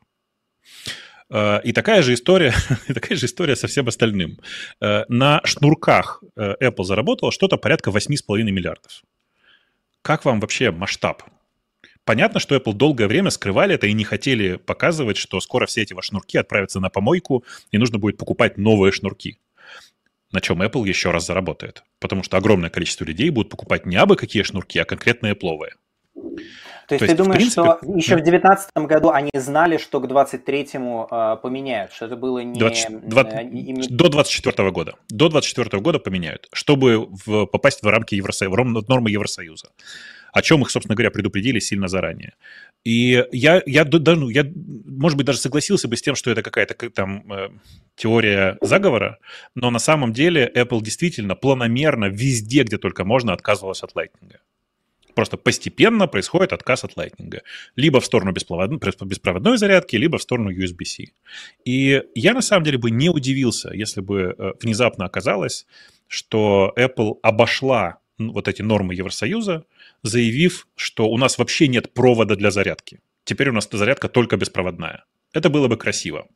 И такая же история со всем остальным. На шнурках Apple заработала что-то порядка 8,5 миллиардов. Как вам вообще масштаб? Понятно, что Apple долгое время скрывали это и не хотели показывать, что скоро все эти шнурки отправятся на помойку, и нужно будет покупать новые шнурки. На чем Apple еще раз заработает. Потому что огромное количество людей будут покупать не абы какие шнурки, а конкретно Apple'овые. То есть ты думаешь, принципе, что еще в 2019 году они знали, что к 2023-му поменяют, что это было не... До 2024 года. До 2024 года поменяют, чтобы попасть в рамки нормы Евросоюза. О чем их, собственно говоря, предупредили сильно заранее. И я, может быть, даже согласился бы с тем, что это какая-то там теория заговора, но на самом деле Apple действительно планомерно везде, где только можно, отказывалась от Lightning. Просто постепенно происходит отказ от Lightning. Либо в сторону беспроводной зарядки, либо в сторону USB-C. И я, на самом деле, бы не удивился, если бы внезапно оказалось, что Apple обошла вот эти нормы Евросоюза, заявив, что у нас вообще нет провода для зарядки. Теперь у нас зарядка только беспроводная. Это было бы красиво.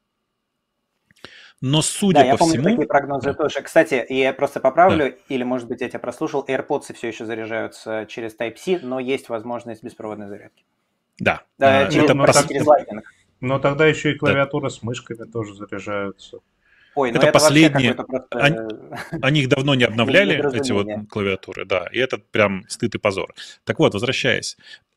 Но судя по всему... Да, я помню такие прогнозы тоже. Кстати, я просто поправлю, или, может быть, я тебя прослушал, AirPods все еще заряжаются через Type-C, но есть возможность беспроводной зарядки. Да. Через Lightning. Но тогда еще и клавиатура с мышками тоже заряжаются. Ой, это последние, они их давно не обновляли, эти вот клавиатуры, да, и это прям стыд и позор. Так вот, возвращаясь,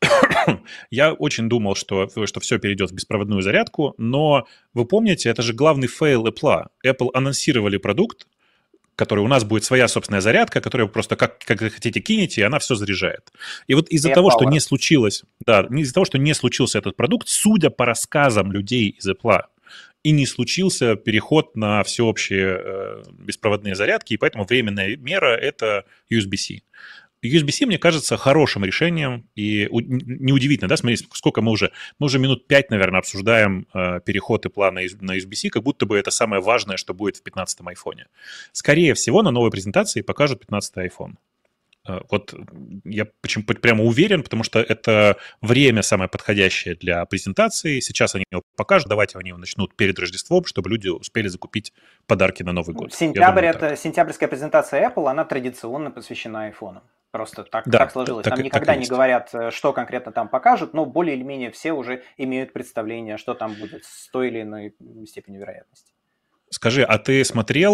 я очень думал, что все перейдет в беспроводную зарядку, но вы помните, это же главный фейл Apple. Apple анонсировали продукт, который у нас будет своя собственная зарядка, которую вы просто как хотите кинете, и она все заряжает. И вот из-за того, что не случилось, из-за того, что не случился этот продукт, судя по рассказам людей из Apple, и не случился переход на всеобщие беспроводные зарядки, и поэтому временная мера — это USB-C. USB-C, мне кажется, хорошим решением, и неудивительно, да, смотрите, сколько мы уже минут 5, наверное, обсуждаем переход Apple на USB-C, как будто бы это самое важное, что будет в 15-м айфоне. Скорее всего, на новой презентации покажут 15-й iPhone. Вот я почему-то прямо уверен, потому что это время самое подходящее для презентации. Сейчас они его покажут, давайте они его начнут перед Рождеством, чтобы люди успели закупить подарки на Новый год. Сентябрьская презентация Apple, она традиционно посвящена айфонам. Просто так сложилось. Там никогда не говорят, что конкретно там покажут, но более или менее все уже имеют представление, что там будет с той или иной степенью вероятности. Скажи, а ты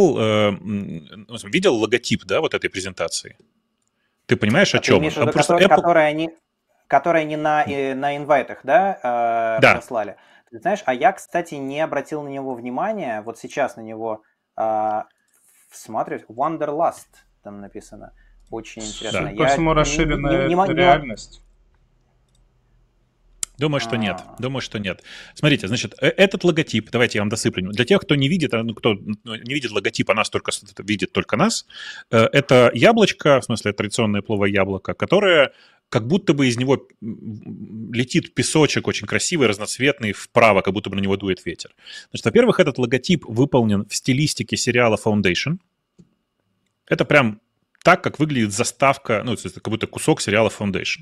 видел логотип, да, вот этой презентации? Ты понимаешь, о чем? Которые они на инвайтах, да, послали. Ты знаешь, а я, кстати, не обратил на него внимания. Вот сейчас на него всматриваюсь. Wanderlust там написано. Очень интересно. Да. По всему расширенная реальность. Думаю, что нет. Думаю, что нет. Смотрите, значит, этот логотип, давайте я вам досыплю. Для тех, кто не видит, кто не видит логотип, а нас только видит только нас, это яблочко, в смысле традиционное пловое яблоко, которое как будто бы из него летит песочек очень красивый, разноцветный вправо, как будто бы на него дует ветер. Значит, во-первых, этот логотип выполнен в стилистике сериала Foundation. Это прям так, как выглядит заставка, ну, это как будто кусок сериала Foundation.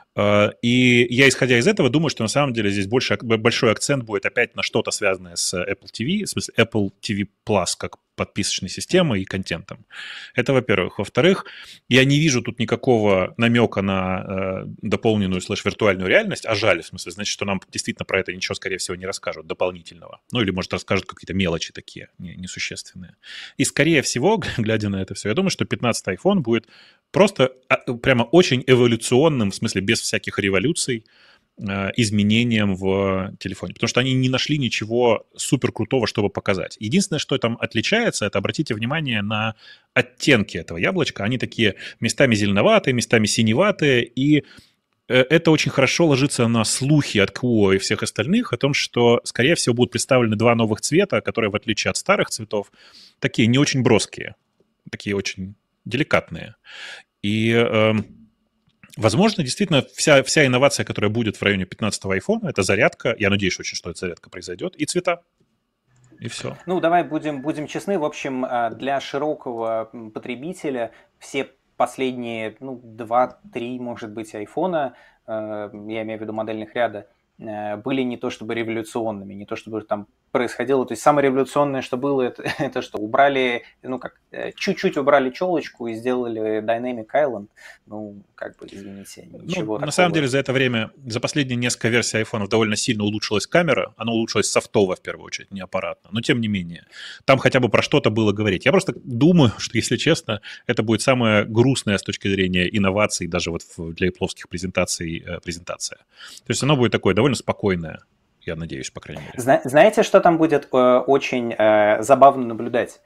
И я, исходя из этого, думаю, что на самом деле здесь большой акцент будет опять на что-то связанное с Apple TV, в смысле Apple TV Plus, как подписочной системой и контентом. Это, во-первых. Во-вторых, я не вижу тут никакого намека на дополненную виртуальную реальность, а жаль, в смысле, значит, что нам действительно про это ничего, скорее всего, не расскажут дополнительного. Ну, или, может, расскажут какие-то мелочи такие, несущественные. И, скорее всего, глядя на это все, я думаю, что 15-й iPhone будет просто прямо очень эволюционным, в смысле, без всяких революций, изменениям в телефоне. Потому что они не нашли ничего супер крутого, чтобы показать. Единственное, что там отличается, это обратите внимание на оттенки этого яблочка. Они такие местами зеленоватые, местами синеватые, и это очень хорошо ложится на слухи от КУО и всех остальных о том, что, скорее всего, будут представлены два новых цвета, которые, в отличие от старых цветов, такие не очень броские, такие очень деликатные. И, возможно, действительно, вся инновация, которая будет в районе 15-го айфона, это зарядка. Я надеюсь очень, что эта зарядка произойдет. И цвета. И все. Ну, давай будем честны. В общем, для широкого потребителя все последние 2-3, может быть, айфона, я имею в виду модельных ряда, были не то чтобы революционными, не то чтобы там происходило. То есть самое революционное, что было, это что убрали, чуть-чуть убрали челочку и сделали Dynamic Island. Ну, как бы, извините, ничего такого. На самом деле, за это время, за последние несколько версий айфонов довольно сильно улучшилась камера. Она улучшилась софтово, в первую очередь, не аппаратно. Но, тем не менее, там хотя бы про что-то было говорить. Я просто думаю, что, если честно, это будет самая грустная с точки зрения инноваций, даже вот для плоских презентаций, презентация. То есть оно будет такое довольно спокойное. Я надеюсь, по крайней мере. Знаете, что там будет очень забавно наблюдать?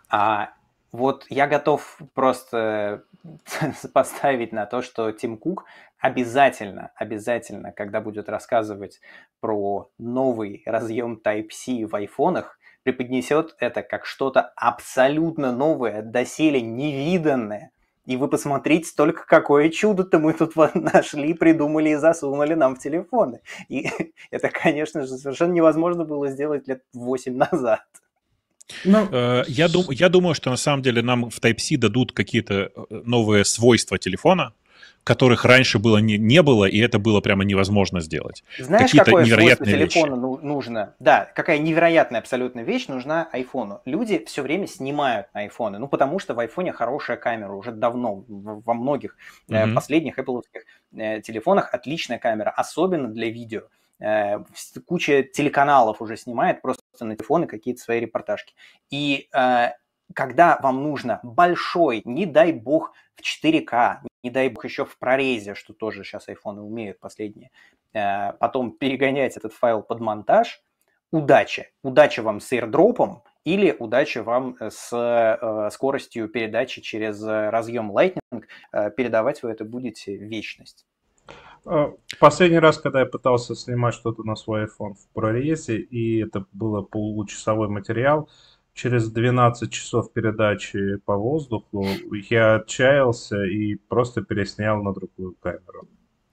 Вот я готов просто поставить на то, что Тим Кук обязательно, когда будет рассказывать про новый разъем Type-C в айфонах, преподнесет это как что-то абсолютно новое, доселе невиданное. И вы посмотрите только, какое чудо-то мы тут нашли, придумали и засунули нам в телефоны. И это, конечно же, совершенно невозможно было сделать лет 8 назад. Я думаю, что на самом деле нам в Type-C дадут какие-то новые свойства телефона, которых раньше было не было, и это было прямо невозможно сделать. Знаешь, какое свойство телефона нужно? Да, какая невероятная абсолютно вещь нужна айфону. Люди все время снимают на айфоны, потому что в айфоне хорошая камера уже давно, во многих последних Apple-овских телефонах отличная камера, особенно для видео. Куча телеканалов уже снимает просто на телефоны какие-то свои репортажки. И когда вам нужно большой, не дай бог, в 4К, не дай бог еще в прорезе, что тоже сейчас айфоны умеют последние, потом перегонять этот файл под монтаж, удачи. Удачи вам с AirDrop'ом или удачи вам с скоростью передачи через разъем Lightning. Передавать вы это будете вечность. Последний раз, когда я пытался снимать что-то на свой iPhone в прорезе, и это было получасовой материал, через 12 часов передачи по воздуху я отчаялся и просто переснял на другую камеру.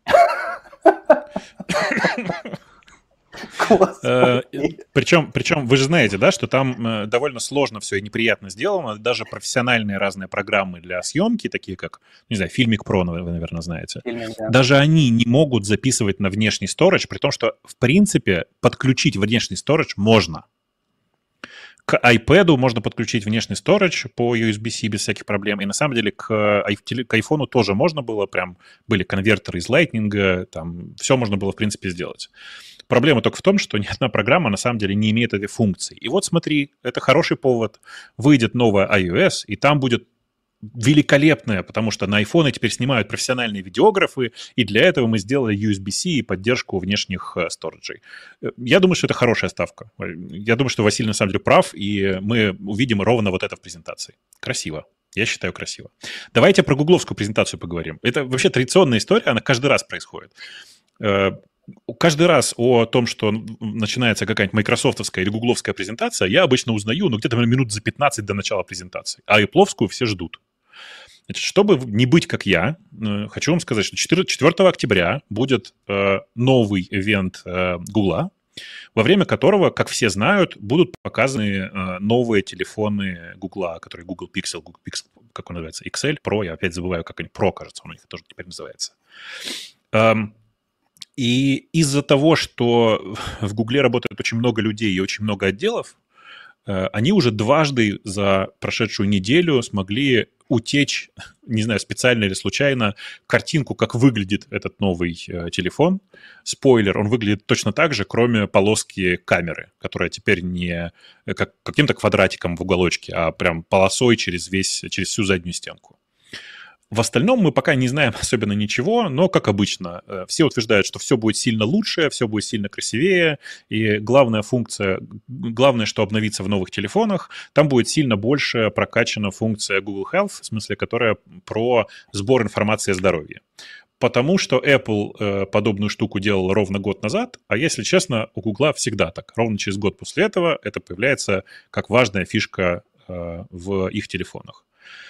Причем вы же знаете, да, что там довольно сложно все и неприятно сделано. Даже профессиональные разные программы для съемки, такие как, не знаю, Filmic Pro, вы, наверное, знаете, даже они не могут записывать на внешний storage, при том, что, в принципе, подключить внешний storage можно. К iPad можно подключить внешний storage по USB-C без всяких проблем. И на самом деле к iPhone тоже можно было. Прям были конвертеры из Lightning, там все можно было, в принципе, сделать. Проблема только в том, что ни одна программа на самом деле не имеет этой функции. И вот смотри, это хороший повод. Выйдет новая iOS, и там будет великолепная, потому что на iPhone теперь снимают профессиональные видеографы, и для этого мы сделали USB-C и поддержку внешних сториджей. Я думаю, что это хорошая ставка. Я думаю, что Василий на самом деле прав, и мы увидим ровно вот это в презентации. Красиво. Я считаю, красиво. Давайте про гугловскую презентацию поговорим. Это вообще традиционная история, она каждый раз происходит. каждый раз о том, что начинается какая-нибудь майкрософтовская или гугловская презентация, я обычно узнаю, ну, где-то минут за 15 до начала презентации. А Apple-овскую все ждут. Значит, чтобы не быть как я, хочу вам сказать, что 4 октября будет новый ивент Гугла, во время которого, как все знают, будут показаны новые телефоны Гугла, которые Google Pixel, как он называется, XL, Pro, я опять забываю, как они, Pro, кажется, он у них тоже теперь называется. И из-за того, что в Гугле работает очень много людей и очень много отделов, они уже дважды за прошедшую неделю смогли утечь, не знаю, специально или случайно, картинку, как выглядит этот новый телефон. Спойлер, он выглядит точно так же, кроме полоски камеры, которая теперь не каким-то квадратиком в уголочке, а прям полосой через всю заднюю стенку. В остальном мы пока не знаем особенно ничего, но, как обычно, все утверждают, что все будет сильно лучше, все будет сильно красивее, и главное, что обновится в новых телефонах, там будет сильно больше прокачана функция Google Health, в смысле, которая про сбор информации о здоровье. Потому что Apple подобную штуку делал ровно год назад, а если честно, у Google всегда так. Ровно через год после этого это появляется как важная фишка в их телефонах.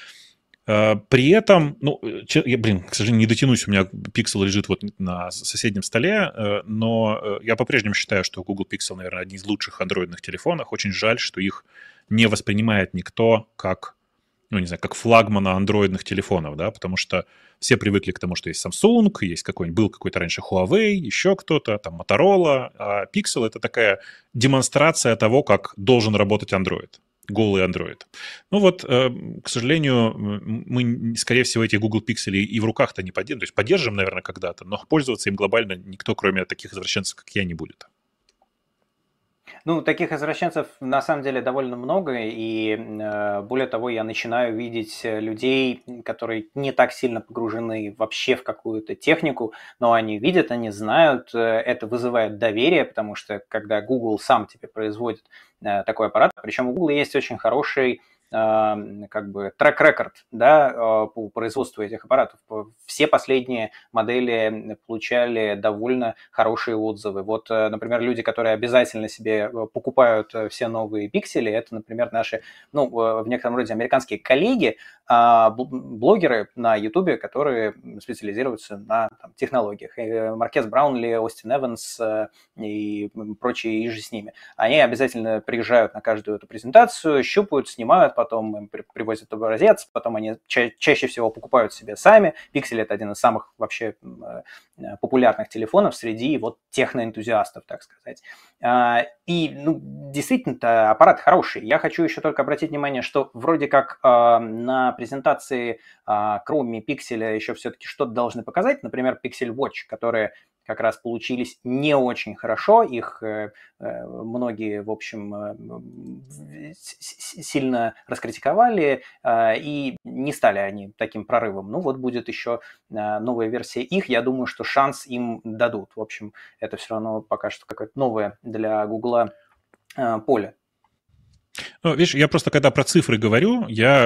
При этом, к сожалению, не дотянусь, у меня Pixel лежит вот на соседнем столе, но я по-прежнему считаю, что Google Pixel, наверное, один из лучших андроидных телефонов. Очень жаль, что их не воспринимает никто как, не знаю, как флагмана андроидных телефонов, да, потому что все привыкли к тому, что есть Samsung, есть был какой-то раньше Huawei, еще кто-то, там Motorola, а Pixel — это такая демонстрация того, как должен работать Android. Голый Android. Ну вот, к сожалению, мы, скорее всего, эти Google Pixel и в руках-то не поддержим. То есть поддержим, наверное, когда-то, но пользоваться им глобально никто, кроме таких извращенцев, как я, не будет. Ну, таких извращенцев на самом деле довольно много, и более того, я начинаю видеть людей, которые не так сильно погружены вообще в какую-то технику, но они видят, они знают, это вызывает доверие, потому что когда Google сам тебе производит такой аппарат, причем у Google есть очень хороший как бы трек-рекорд, да, по производству этих аппаратов. Все последние модели получали довольно хорошие отзывы. Вот, например, люди, которые обязательно себе покупают все новые пиксели, это, например, наши, в некотором роде американские коллеги, блогеры на YouTube, которые специализируются на технологиях. Маркес Браунли, Остин Эванс и прочие иже с ними. Они обязательно приезжают на каждую эту презентацию, щупают, снимают, потом им привозят образец, потом они чаще всего покупают себе сами. Pixel — это один из самых вообще популярных телефонов среди вот техноэнтузиастов, так сказать. И действительно-то аппарат хороший. Я хочу еще только обратить внимание, что вроде как на презентации кроме Pixel еще все-таки что-то должны показать, например, Pixel Watch, которые как раз получились не очень хорошо, их многие, в общем, сильно раскритиковали, и не стали они таким прорывом. Ну вот будет еще новая версия их, я думаю, что шанс им дадут. В общем, это все равно пока что какое-то новое для Гугла поле. Ну, видишь, я просто, когда про цифры говорю, я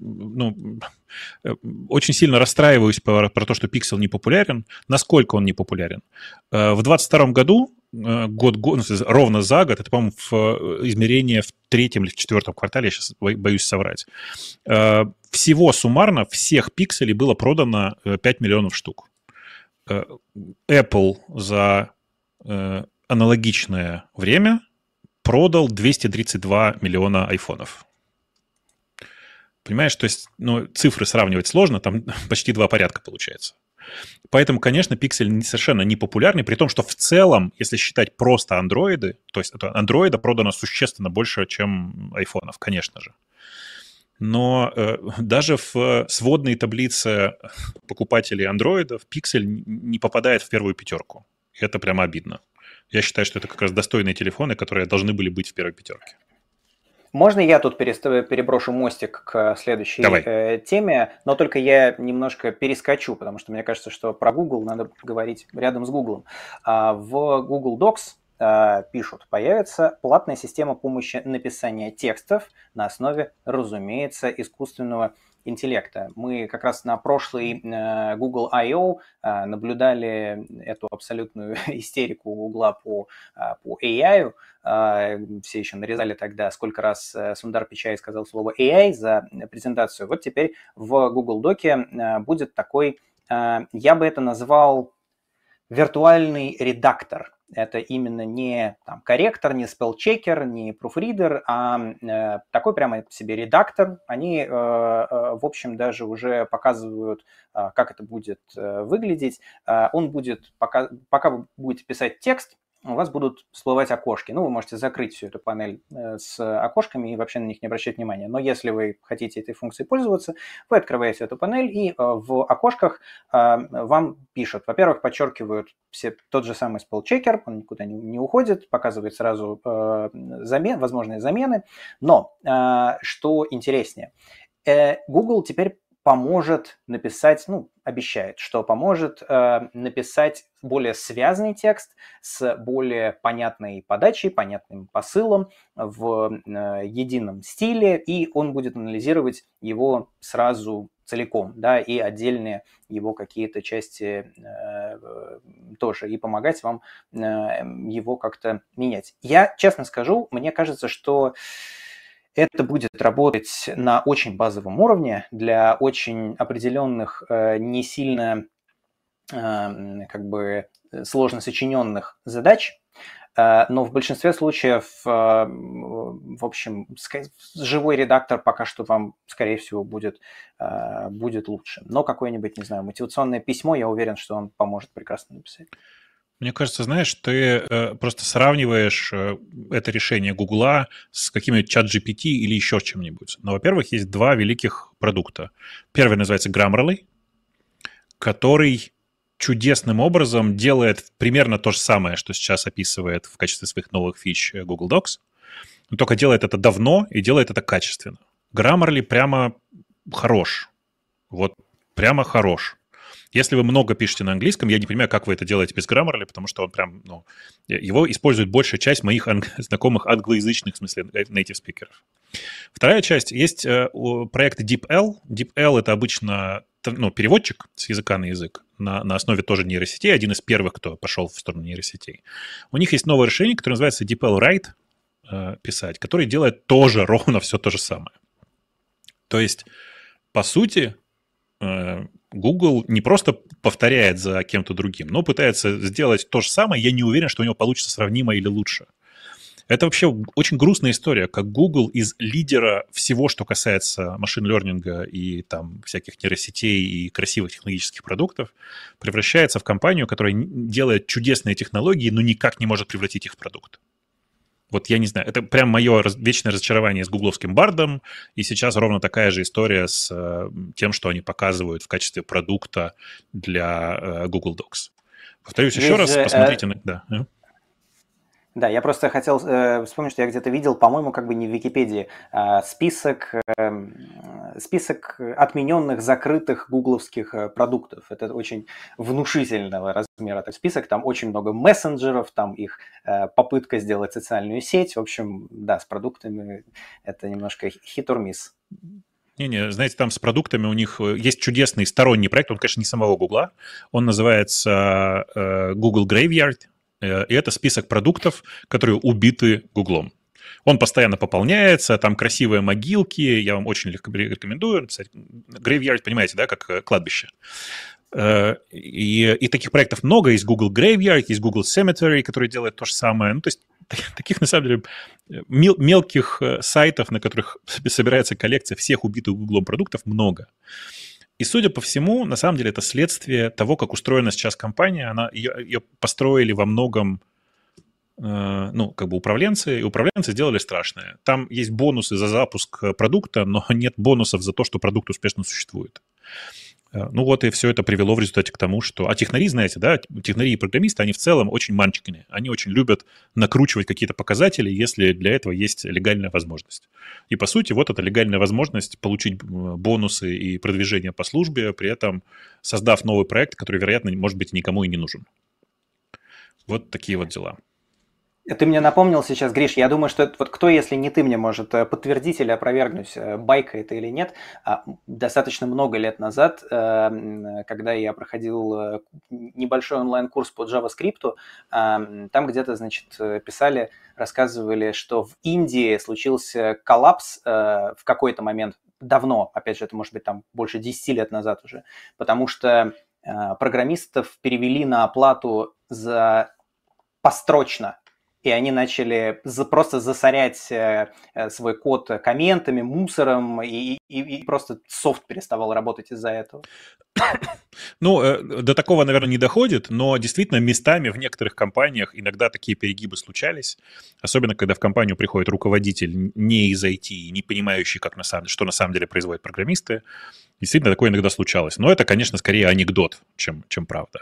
очень сильно расстраиваюсь про то, что Pixel не популярен. Насколько он не популярен? В 2022 году, ровно за год, это, по-моему, измерение в 3-м или в 4-м квартале, я сейчас боюсь соврать, всего суммарно всех пикселей было продано 5 миллионов штук. Apple за аналогичное время продал 232 миллиона айфонов. Понимаешь, то есть, цифры сравнивать сложно, там почти 2 порядка получается. Поэтому, конечно, Pixel совершенно не популярный, при том, что в целом, если считать просто андроиды, то есть андроида продано существенно больше, чем айфонов, конечно же. Но даже в сводной таблице покупателей андроидов Pixel не попадает в первую 5. Это прямо обидно. Я считаю, что это как раз достойные телефоны, которые должны были быть в первой 5. Можно я тут переброшу мостик к следующей теме, но только я немножко перескочу, потому что мне кажется, что про Google надо говорить рядом с Google. В Google Docs пишут, появится платная система помощи написания текстов на основе, разумеется, искусственного интеллекта. Мы как раз на прошлый Google I.O. Наблюдали эту абсолютную истерику Google по AI. Все еще нарезали тогда, сколько раз Сундар Пичай сказал слово AI за презентацию. Вот теперь в Google Доке будет такой, я бы это назвал виртуальный редактор. Это именно не там, корректор, не спеллчекер, не пруфридер, а такой прямо себе редактор. Они, в общем, даже уже показывают, как это будет выглядеть. Он будет, пока вы будете писать текст, у вас будут всплывать окошки. Ну, вы можете закрыть всю эту панель с окошками и вообще на них не обращать внимания. Но если вы хотите этой функцией пользоваться, вы открываете эту панель, и в окошках вам пишут. Во-первых, подчеркивают тот же самый спеллчекер, он никуда не уходит, показывает сразу возможные замены. Но, что интереснее, Google теперь поможет написать, обещает, что поможет написать более связанный текст с более понятной подачей, понятным посылом в едином стиле, и он будет анализировать его сразу целиком, да, и отдельные его какие-то части тоже, и помогать вам его как-то менять. Я честно скажу, мне кажется, что это будет работать на очень базовом уровне для очень определенных, не сильно сложно сочиненных задач, но в большинстве случаев, в общем, живой редактор пока что вам, скорее всего, будет лучше. Но какое-нибудь, не знаю, мотивационное письмо, я уверен, что он поможет прекрасно написать. Мне кажется, знаешь, ты просто сравниваешь это решение Гугла с каким-нибудь ChatGPT или еще чем-нибудь. Но, во-первых, есть два великих продукта. Первый называется Grammarly, который чудесным образом делает примерно то же самое, что сейчас описывает в качестве своих новых фич Google Docs, но только делает это давно и делает это качественно. Grammarly прямо хорош. Вот прямо хорош. Если вы много пишете на английском, я не понимаю, как вы это делаете без Grammarly, потому что он прям, его использует большая часть моих знакомых англоязычных, в смысле, native спикеров. Вторая часть, есть проект DeepL. DeepL — это обычно переводчик с языка на язык на основе тоже нейросетей, один из первых, кто пошел в сторону нейросетей. У них есть новое решение, которое называется DeepL Write, писать, который делает тоже ровно все то же самое. То есть, по сути, Google не просто повторяет за кем-то другим, но пытается сделать то же самое. Я не уверен, что у него получится сравнимо или лучше. Это вообще очень грустная история, как Google из лидера всего, что касается машин-лернинга и там всяких нейросетей и красивых технологических продуктов, превращается в компанию, которая делает чудесные технологии, но никак не может превратить их в продукт. Вот я не знаю, это прям мое вечное разочарование с гугловским бардом, и сейчас ровно такая же история с тем, что они показывают в качестве продукта для Google Docs. Повторюсь еще раз, посмотрите на... Да, я просто хотел вспомнить, что я где-то видел, по-моему, как бы не в Википедии, список отмененных, закрытых гугловских продуктов. Это очень внушительного размера этот список. Там очень много мессенджеров, там их попытка сделать социальную сеть. В общем, да, с продуктами это немножко hit-or-miss. Не-не, знаете, там с продуктами у них есть чудесный сторонний проект, он, конечно, не самого Гугла, он называется Google Graveyard. И это список продуктов, которые убиты Гуглом. Он постоянно пополняется, там красивые могилки, я вам очень рекомендую написать. Graveyard, понимаете, да, как кладбище. И таких проектов много. Есть Google Graveyard, есть Google Cemetery, который делает то же самое. Ну, то есть таких, на самом деле, мелких сайтов, на которых собирается коллекция всех убитых Гуглом продуктов, много. И, судя по всему, на самом деле это следствие того, как устроена сейчас компания. Ее построили во многом управленцы, и управленцы сделали страшное. Там есть бонусы за запуск продукта, но нет бонусов за то, что продукт успешно существует. Ну вот и все это привело в результате к тому, что... А технари, знаете, да, технари и программисты, они в целом очень манчкины. Они очень любят накручивать какие-то показатели, если для этого есть легальная возможность. И, по сути, вот эта легальная возможность получить бонусы и продвижение по службе, при этом создав новый проект, который, вероятно, может быть, никому и не нужен. Вот такие вот дела. Ты мне напомнил сейчас, Гриш, я думаю, что вот кто, если не ты, мне может подтвердить или опровергнуть, байка это или нет. Достаточно много лет назад, когда я проходил небольшой онлайн-курс по JavaScript, там где-то, значит, писали, рассказывали, что в Индии случился коллапс в какой-то момент, давно, опять же, это может быть там больше 10 лет назад уже, потому что программистов перевели на оплату за построчно. И они начали просто засорять свой код комментами, мусором, и просто софт переставал работать из-за этого. Ну, до такого, наверное, не доходит, но действительно местами в некоторых компаниях иногда такие перегибы случались, особенно когда в компанию приходит руководитель не из IT, не понимающий, что на самом деле производят программисты. Действительно, такое иногда случалось. Но это, конечно, скорее анекдот, чем правда.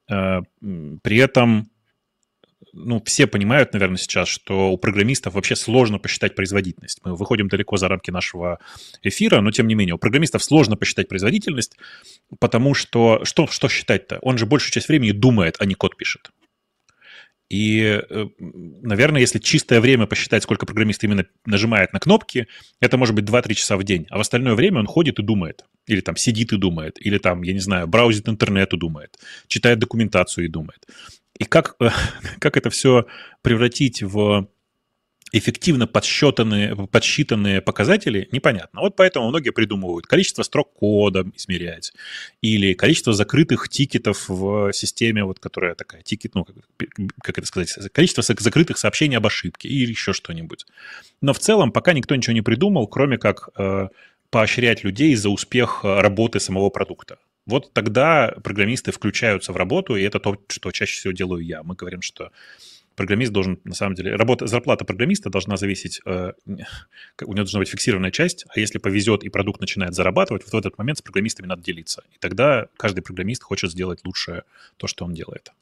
При этом ну, все понимают, наверное, сейчас, что у программистов вообще сложно посчитать производительность. Мы выходим далеко за рамки нашего эфира, но тем не менее у программистов сложно посчитать производительность, потому что считать-то? Он же большую часть времени думает, а не код пишет. И, наверное, если чистое время посчитать, сколько программист именно нажимает на кнопки, это может быть 2-3 часа в день. А в остальное время он ходит и думает. Или там сидит и думает. Или там, я не знаю, браузит интернет и думает. Читает документацию и думает. И как это все превратить в эффективно подсчитанные показатели, непонятно. Вот поэтому многие придумывают количество строк кода измерять или количество закрытых тикетов в системе, вот которая такая, как это сказать, количество закрытых сообщений об ошибке или еще что-нибудь. Но в целом пока никто ничего не придумал, кроме как поощрять людей за успех работы самого продукта. Вот тогда программисты включаются в работу, и это то, что чаще всего делаю я. Мы говорим, что программист должен, на самом деле, зарплата программиста должна зависеть, у него должна быть фиксированная часть, а если повезет и продукт начинает зарабатывать, вот в этот момент с программистами надо делиться. И тогда каждый программист хочет сделать лучше то, что он делает.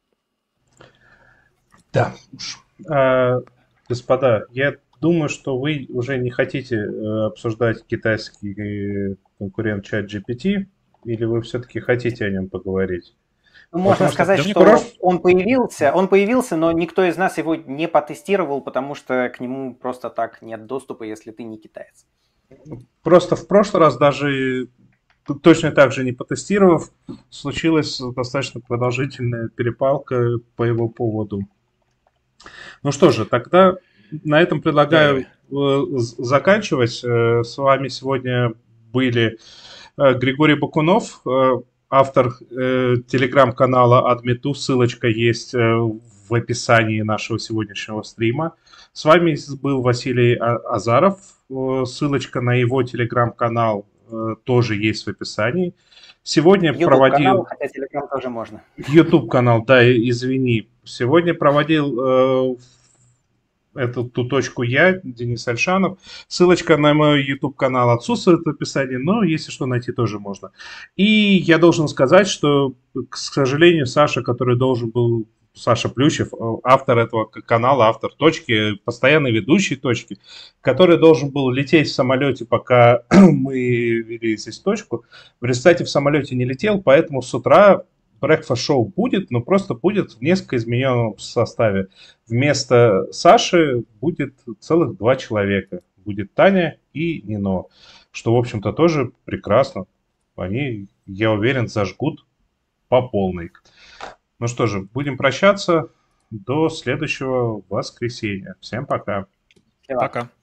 Да. Господа, я думаю, что вы уже не хотите обсуждать китайский конкурент ChatGPT, или вы все-таки хотите о нем поговорить? Ну, можно сказать, что он появился, но никто из нас его не потестировал, потому что к нему просто так нет доступа, если ты не китаец. Просто в прошлый раз даже точно так же не потестировав, случилась достаточно продолжительная перепалка по его поводу. Ну что же, тогда на этом предлагаю заканчивать. С вами сегодня были Григорий Бакунов, автор телеграм-канала Adme2, ссылочка есть в описании нашего сегодняшнего стрима. С вами был Василий Азаров, ссылочка на его телеграм-канал тоже есть в описании. Сегодня YouTube-канал, хотя телеграм тоже можно. YouTube-канал, да, извини. Сегодня проводил ту точку я, Денис Альшанов. Ссылочка на мой YouTube-канал отсутствует в описании, но если что, найти тоже можно. И я должен сказать, что, к сожалению, Саша Плющев, автор этого канала, автор точки, постоянный ведущий точки, который должен был лететь в самолете, пока мы вели здесь точку, в результате в самолете не летел, поэтому с утра брекфаст-шоу будет, но просто будет в несколько измененном составе. Вместо Саши будет целых 2 человека. Будет Таня и Нино, что, в общем-то, тоже прекрасно. Они, я уверен, зажгут по полной. Ну что же, будем прощаться до следующего воскресенья. Всем пока. Пока.